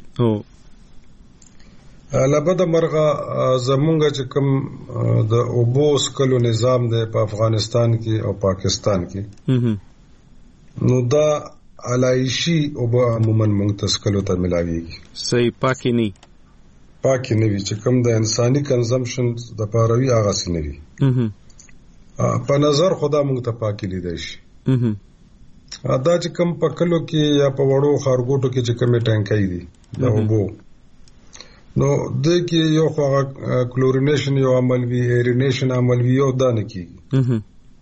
لبد مرغه زمونږ چې کوم د اوبو سکلو نظام دی په افغانستان کې او پاکستان کې نو دا علایشي او عموما موږ تسکلو ته ملاويږي صحیح پاکي نه وي چې کوم د انساني کنزمپشن د پاروي هغه سینوي په نظر خدا موږ ته پاکي لیدای شي دا چې کوم په کلو کې یا په وړو خارګوټو کې چې کومه ټانکۍ دي دا وبو نو د کې یو خو کلورینیشن یو عمل وی ایرینیشن عمل وی یو دانه کیږي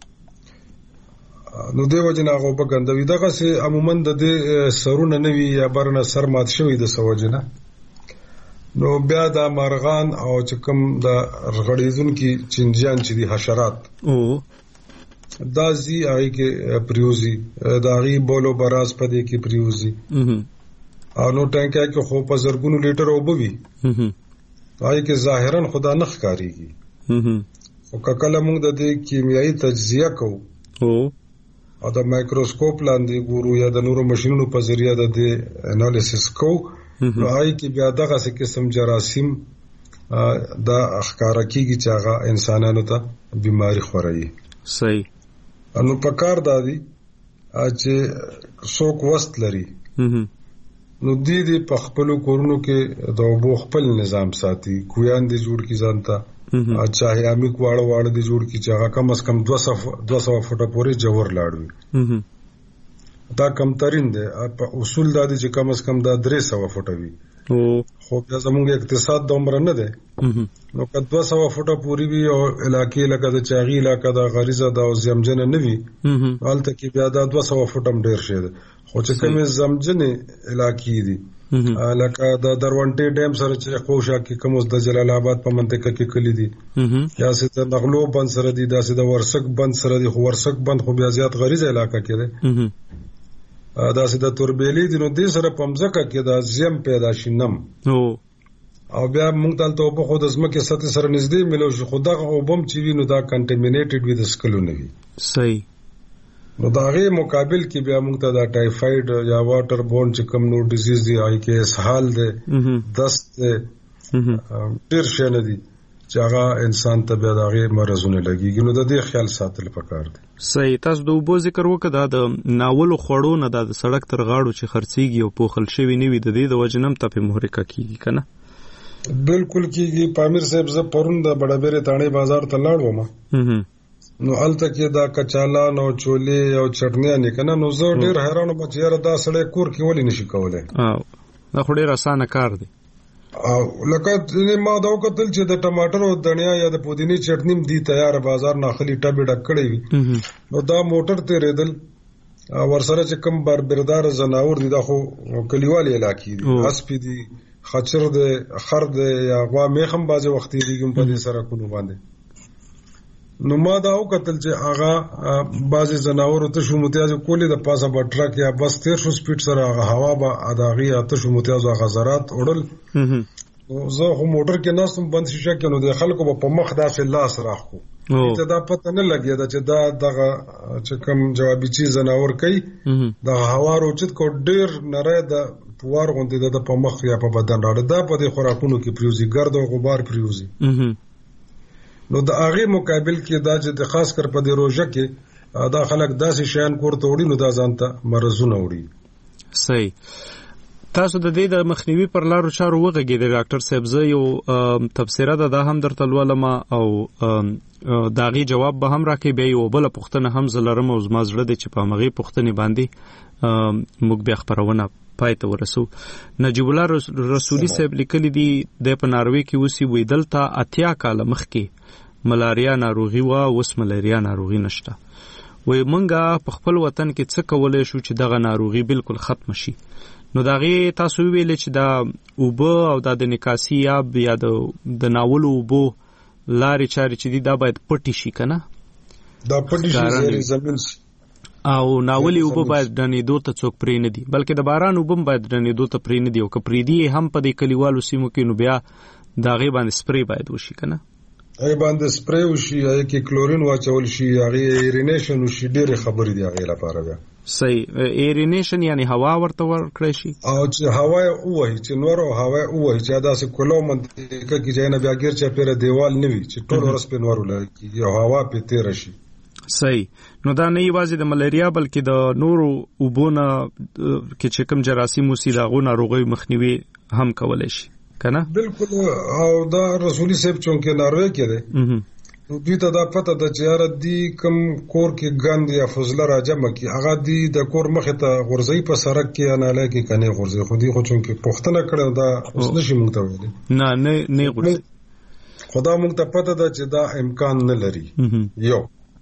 نو دیو جنا غو په ګندوي دغه سه عموما د سرونه نوي یا برنه سر مات شوی د سوجنه نو بیا د مرغان او چې کوم د رغړیزون کې چنجان چې دي حشرات دا زی هغه کې پریوزي دا غي بولو براز پدې کې پریوزي او نو ټانکه کې خو په زرګونو لیټر وبوي هغه کې ظاهرا خدا نخ کاریږي او کله موږ د دې کیمیاوي تجزیه کوو او د مایکروسکوپ لاندې ګورو یا د نورو ماشينونو په ذریعہ د دې انالیسس کوو نو هغه کې بیا دغه څه قسم جراثیم دا اخکار کیږي چې هغه انسانانو ته بیماری خورایي صحیح نو په کار دادی چې څوک وست لري نو دې په خپل کورونو کې د وبو خپل نظام ساتي کویان دي جوړ کی ځانتا چاهي امي کوړه دي جوړ کی چې هغه کم از کم 200 فټه پورې جوړ لاړوي دا کم ترين دي په اصول د دې چې کم از کم دا 300 فټه وي خو بیا زموږ اقتصاد د عمر نه ده نو که 200 فټه پوری وي او علاقې لکه د چاغي علاقې د غریزه د زمجن نه وي حالت کې بیا دا 200 فټم ډیر شه خو چې کوم زمجن علاقې دي لکه د درونټي ډیم سره چې خوشا کې کوم د جلال آباد په منطقه کې کلی دي یا سه د نغلو بند سره دي د ورسک بند سره دي خو ورسک بند خو بیا زیات غریزه علاقې کې ده دا سه د توربېلې دي نو د سره پمځکه کې د زم پیدا شینم او بیا موږ دلته په خود ازمکه سطح سره نږدې ملو شو خدغه وبم چې وینو دا کنټامینیټډ وي د سکلو نه وي صحیح نو دا غي مقابل کې بیا موږ ته دا ټایفاید یا واټر بورن چې کوم نو ډیزیز دی آی کې اسهال ده دست ډیر شنه دي چې هغه انسان ته بیا دا غي مرزونه لګيږي نو د دې خیال ساتل پکار دي صحیح تاسو د وبو ذکر وکړه د ناول خوړو نه د سړک تر غاړو چې خرڅيږي او پوخل شوی نیوي د دې د وجنم ته په محرکه کیږي کنه بالکل کیږي پامیر صاحب ز پرون د بڑابېره تاڼې بازار ته لاړم نو الته کې دا کچالا نو چولې او چټنیا نه کنه نو زه ډیر حیران وم چې یاره دا سړی کور کې ولې نشي کولای دا خو ډیر اسانه کار دی او لکه ما دا وکتل چې د ټماټر او دنیا یا د پودینی چټنیم دی تیار بازار نه خلی ټبې ډک کړی وي نو دا موټر ته ریدل ورسره چې کم بردار زناور دي دا خو کلیوالي علاقې دي اسپې دي خچر دي خر دي یا غوا میخم بازه وختي دي کوم په دې سره کو باندې نو ما دا وکتل چې هغه بازه زناور ته شو متیاز کولې د پاسه په ټرک یا بس 1300 سپیډ سره هغه هوا به اداغي اته شو متیاز غزرات اورل زه خو موټر کې ناستم بند شیشه کې نو د خلکو په مخ داسې لاس راخو ته دا پته نه لګی دا چې دا دغه چې کوم جوابي چیز زناور کوي د هوا روچت کو ډیر نره د پوار غوندې د په مخ یا په بدن راړه دا په دې خوراکونو کې پریوزي ګرد او غبار پریوزي نو د هغه مقابل کې دا چې خاص کر په دې روزه کې دا خلک داسې شیان کوړته وړي نو دا ځانته مرزونه وړي صحیح تاسو د دې د مخنیوي پر لارو چارو وغږیږئ ډاکټر صاحب زه یو تفسیره ده هم درته لولم او داغي جواب به هم راکې بیا یو بل پوښتنه هم زلرم او زما زړه د چې په مغي پوښتنې باندې موږ بیا خبرونه پای ته ورسو نجیب الله رسولي صاحب لیکلي دي د پناروي کې وسی ویدل تا اتیا کال مخکې ملاریا ناروغي وا اوس ملاریا ناروغي نشته وای مونږه په خپل وطن کې څه کولای شو چې دغه ناروغي بالکل ختم شي نو دغه تاسو ویل چې دا اوبه او د نکاسي یا د ناول اوبو لارې چارې چې دي دا باید پټي شي کنه دا پټي شي زمين او ناولي اوبه باید دنیدو ته څوک پرې نه دي بلکې د باران اوبه باید دنیدو ته پرې نه دي او که پرې دي هم په دې کلیوالو سیمو کې نو بیا دا غي باندې سپری باید وشي کنه ای باندې سپری وشي یا کې کلورین واچول شي هغه ایرینیشن وشي ډېر خبرې دی هغه لپاره بیا صحیح ایرینیشن یعنی هوا ورته ورکړی شي او چې هوا وایي چې نور هوا وایي چې دا څه کولو منطقه کې ځای نه بیا ګر چې پیره دیوال نه وي چې ټول ورس په نور ولګي یو هوا په تیر شي صحیح نو دا نه یوازې د ملاریا بلکې د نورو اوبونه کې چې کوم جراثیم وسی دا غو ناروغي مخنیوي هم کولای شي کنه بالکل او دا رسولي صاحب چونکه ناروغي کړي نو دوی ته دا پته د چیرې دی کوم کور کې ګند یا فضله راجمه کی هغه دی د کور مخه ته غورځي په سرک کې نه لکه کني غورځي خو دی خو چونکه پښتنه کړو دا اوس نشي مونږ ته ویل نه غورځي خدا مونږ ته پته ده چې دا امکان نه لري یو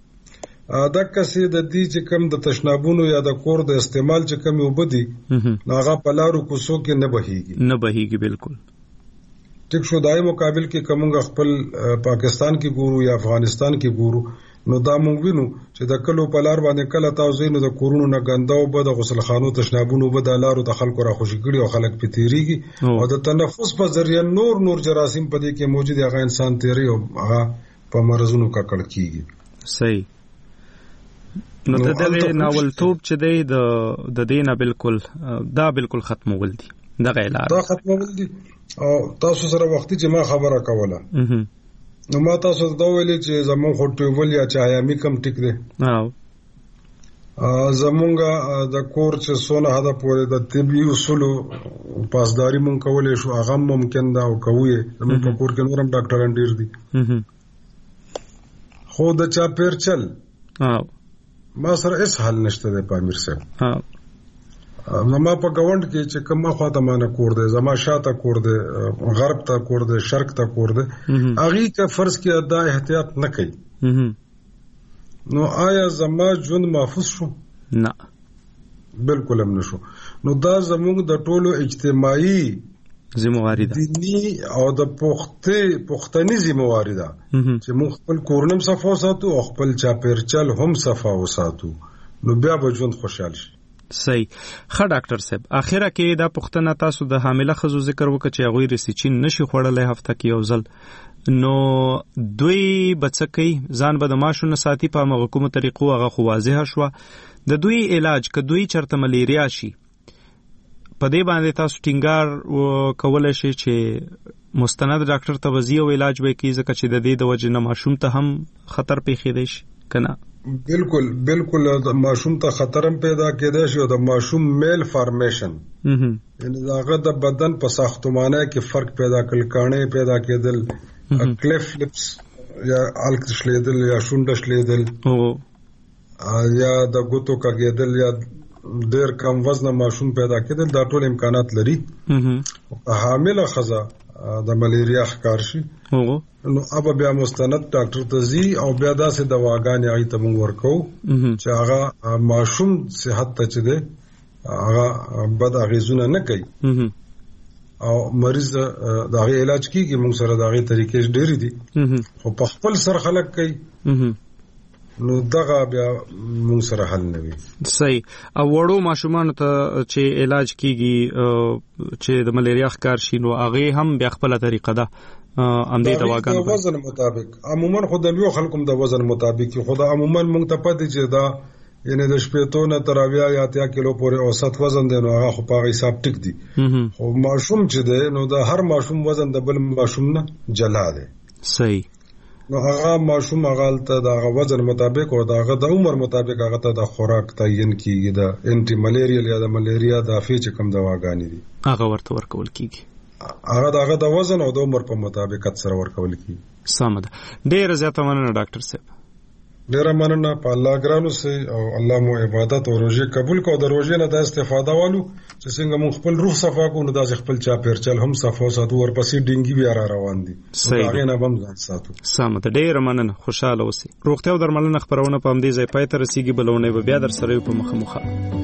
دا کسي د دې چې کوم د تشنابونو یا د کور د استعمال چې کوم وبدي ناغه پلارو کوسو کې نه بهيږي بالکل ټیک شو دای مقابل کې کومه خپل پاکستان کې ګورو یا افغانستان کې ګورو نو دا مونږ وینو چې د کلو پلار باندې کله تاسو نو د کورونو نه ګنداو به د غسل خانو تشنابونو به د لارو د خلکو را خوشی کړي او خلک په تیریږي او د تنفس په ذریعہ نور جراثیم په دې کې موجود هغه انسان تیری او هغه په مرزونو ککړ کیږي صحیح نو د دې ناولتوب چې دی د دینه بالکل ختمول دي دغه علاج دا ختمول دي او تاسو سره وختي چې ما خبره کوله نو ما تاسو ته ویلې چې زمون خټول یا چایامي کم ټیک دی زمونږه د کور چې سونه هدا پورې د طبي اصول پاسداري مون کولې شو هغه ممکن دا او کوی زمون په کور کې نورم ډاکټران ډیر دي خو د چا پیر چل ما سره اس حل نشته د پامیر صاحب زما په گاوند کې چې کومه خواته مانه کور دی زما شاته کور دی غرب ته کور دی شرق ته کور دی اغي کا فرض کې ادا احتیاط نه کوي نو آیا زما ژوند محفوظ شو نه بالکل هم نشو نو دا زموږ د ټولو اجتماعي ذمہواری ده دینی او د پښتني ذمہواری ده چې موږ خپل کورنم صفا وساتو او خپل چاپیرچل هم صفا وساتو نو بیا به ژوند خوشحال شي صحیح ښه ډاکټر صاحب اخیره کې دا پښتنه تاسو د حامله خزو ذکر وکړ چې هغه ریسچین نشي خوړلې هفته کې یو ځل نو دوی بچکی ځان به د ماشونه ساتي په مغه کومه طریقو هغه خو واضح شو د دوی علاج ک دوی چرته ملیریا شي په دې باندې تاسو ټینګار کولای شي چې مستند ډاکټر ته وزي او علاج به کیږي چې د دې د وجه نه ماشوم ته هم خطر پیښ دی شي کنه بالکل د ماشوم ته خطرم پیدا کېدای شي او د ماشوم میل فارمیشن یعنی هغه د بدن په ساختمانه کې فرق پیدا کول کانه پیدا کېدل کلیف لپس یا الکشلیدل یا شونډشلیدل یا د ګوتو کېدل یا ډېر کم وزن ماشوم پیدا کېدل دا ټول امکانات لري حامله خزه د ملیریا ښکار شي نو اب بیا مستند ډاکټر ته زی او بیا داسې دواګانې آی ته موږ ورکو چې هغه ماشوم صحت ته چي دي هغه بد اغیزونه نه کوي او مریض دا غي علاج کیږي موږ سره دا غي طریقې ډېری دي خو په خپل سر خلک کوي نو دغه بیا موږ سره حل نه وي صحیح او وړو ماشومان ته چې علاج کیږي چې د ملیریا ښکار شي نو هغه هم بیا خپل طریقه ده امدې دواګان د وزن مطابق عموما خو د یو خلکم د وزن مطابق خو عموما موږ ته پاتې چې دا یعنی د شپېتو نه تر 20 یا 30 کیلو پورې اوسط وزن دی نو هغه خو په حساب ټیک دی خو ماشوم چې دی نو د هر ماشوم وزن د بل ماشوم نه جلا دی صحیح نو هغه ماشوم هغه ته د وزن مطابق او د عمر مطابق هغه ته د خوراک تعین کیږي د انټي ملیریال یا د ملیریا د افیچ کم دواګانې دي هغه ورته ورکول کیږي هغه د وزن او د عمر په مطابقت سره ورکول کیږي سم ده ډېر زیاته مننه ډاکټر صاحب ډیره مننه په الله ګرانو سي او الله مو عبادت او روزه قبول کو. د روزه نه د استفاده والو چې څنګه مون خپل روح صفا کو، نو د خپل چا پیرچل هم صفا ساتو، ورپسې ډینګي بیا را روان دي. هغه نه بم ځان ساتو. سمه ډیره مننه، خوشاله اوسئ. روغتیا او درملنه خبرونه په همدې ځای پای ته رسیدي. بلونه به بیا در سره په مخه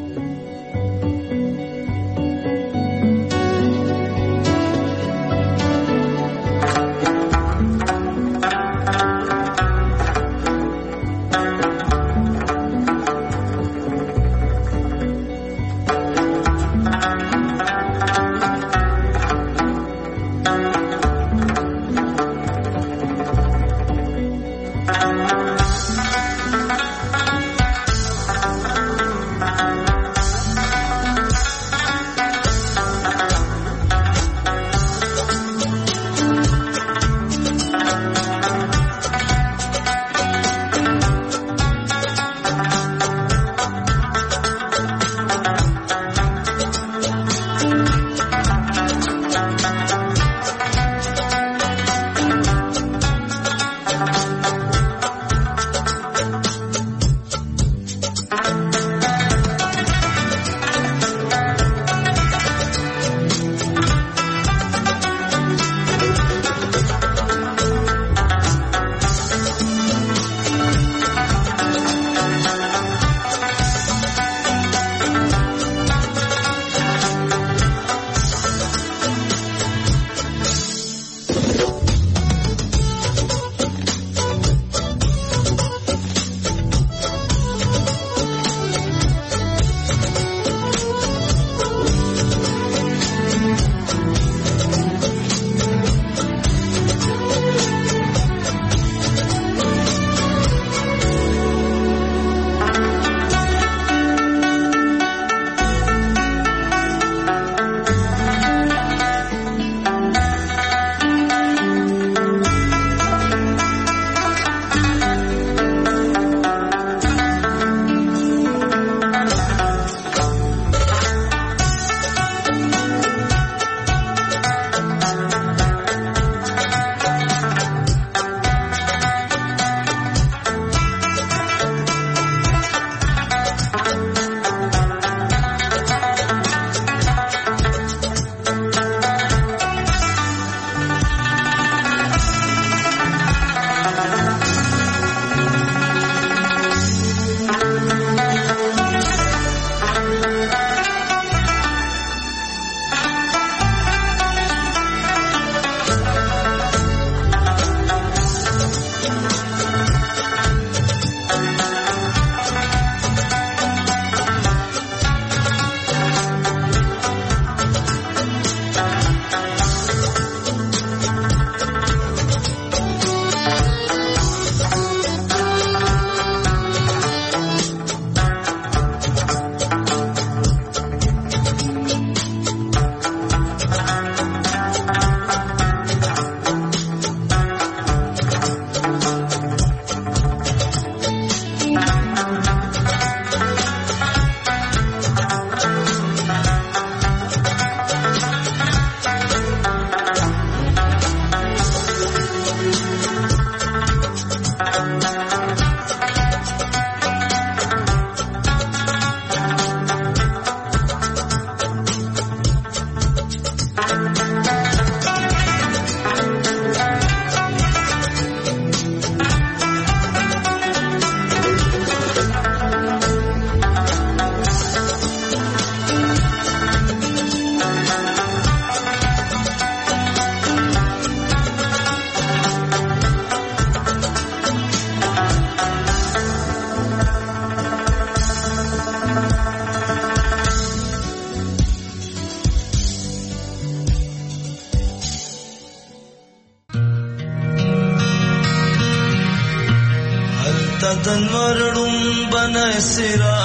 دنورړم بنای سرا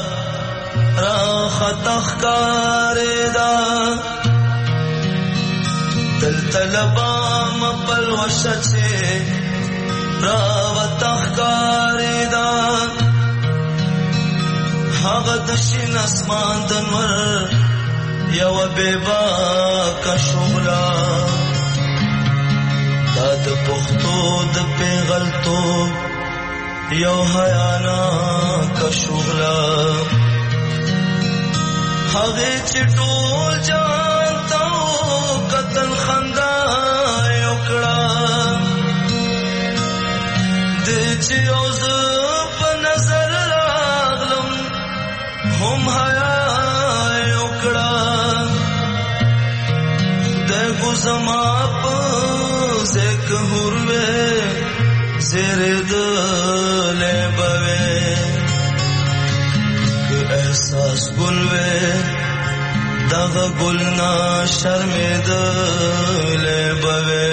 را خطخ کاردا دل طلبا مبل وشچه را وتخ کاردا هغه د شین اسمان دنور یو بيبا کا شغلا دا د پختو د پیغلتو یو حیانا کشغلا هغه چې ټول جان تاو قتل خندا یو کړه د چې اوس په نظر راغلم هم حیا یو کړه دغه زما په زک هوروي زره دل بوي که احساس ګلوي دغه ګلنا شرمېدل بوي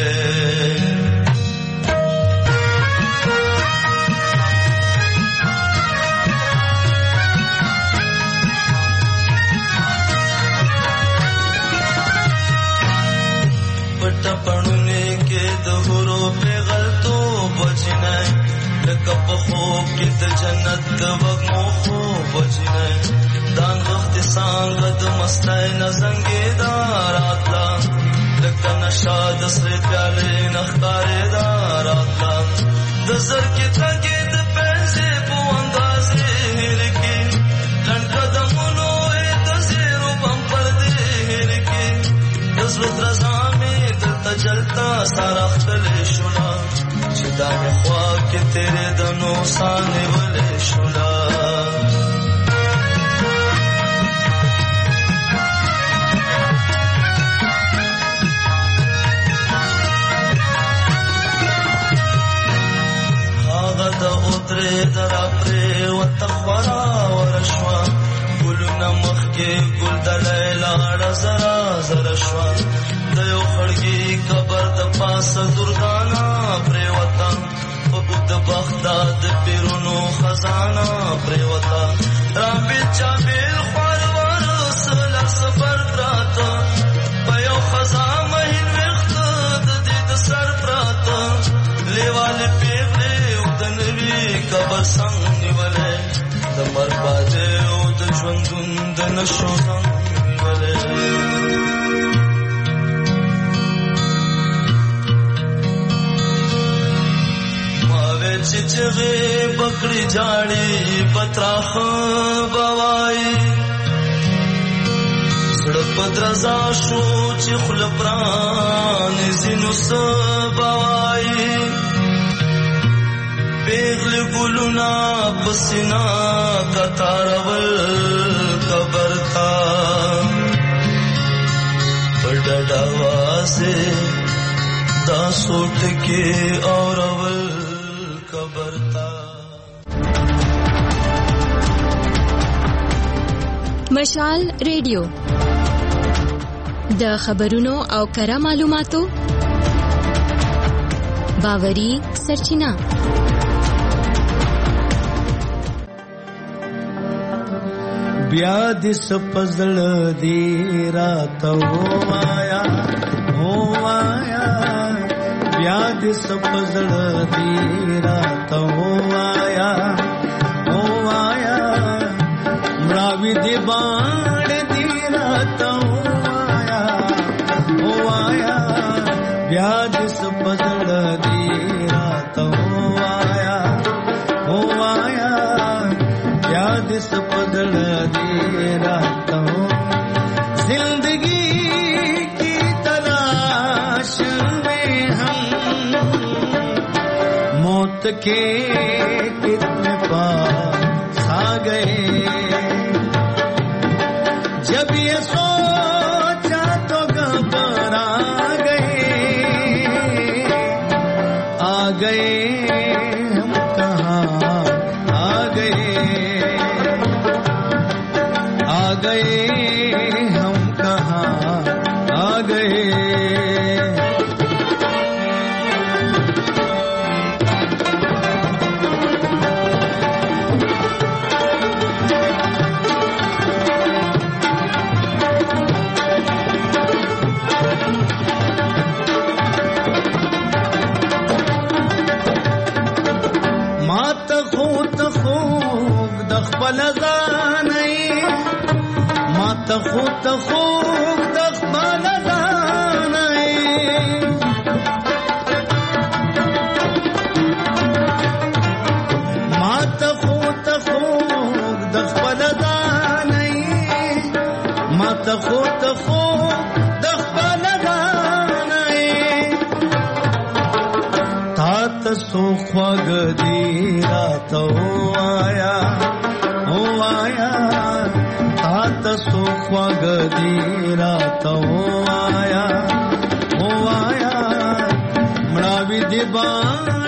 پټپړونه کې د هورو په غلطو بچنه لکه په خوب کې د جنت د وګمو خوب بچنه دان وخت څنګه د مستای نه زنګیدار اتلا لکه نشا د سره پیاله نختارې دار اتلا د زر کې تګې د پنځه په اندازې لکه لن قدمونو د زیرو بم پر دې لکه د زړه درزامه تجلتا سارا خل شولا چې دا مې خوا کې تیرې د نو سانې ولې شولا هغه د اوترې درا پرې وتخورا ورشوا ګلونه مخ کې ګل د لیلا زرا زرا شوا د یو خړګي قبر د پاسه دردانا پریوتا په بوت بغداد پیرونو خزانه پریوتا را بچا بیل خوار سل سفر پراته په یو خزانه هین وخت د دې د سر پراته لیواله پیغله او د نوی قبر څنګه نیولې د مرباده او د ژوندون د نشو څنګه نیولې چچغه بکړی جاړي پتراخ بوای سړک پدرزا شو چې خل پران زینو سبوای پیغل ګلونا پسینا کتارول قبرتا پډډا واسه دا سوټ کې اورول مشال ریډیو د خبرونو او کره معلوماتو باوري سرچینه بیا د سپزل دی رات وایا بیا د سپزل دی رات وایا مراوی دی باڼ دی رات وایا بیا د سپزل دی رات وایا بیا د سپزل دی رات زندگی کی تلاش موت کے کتنے پاس آ گئے جب یہ سوچا تو گھبرا گئے ہم کہاں آ گئے ہم کہاں آ گئے تخوک دخبال دانائی راته وایا وایا تاسو خواږه راته وایا وایا مړاوي دی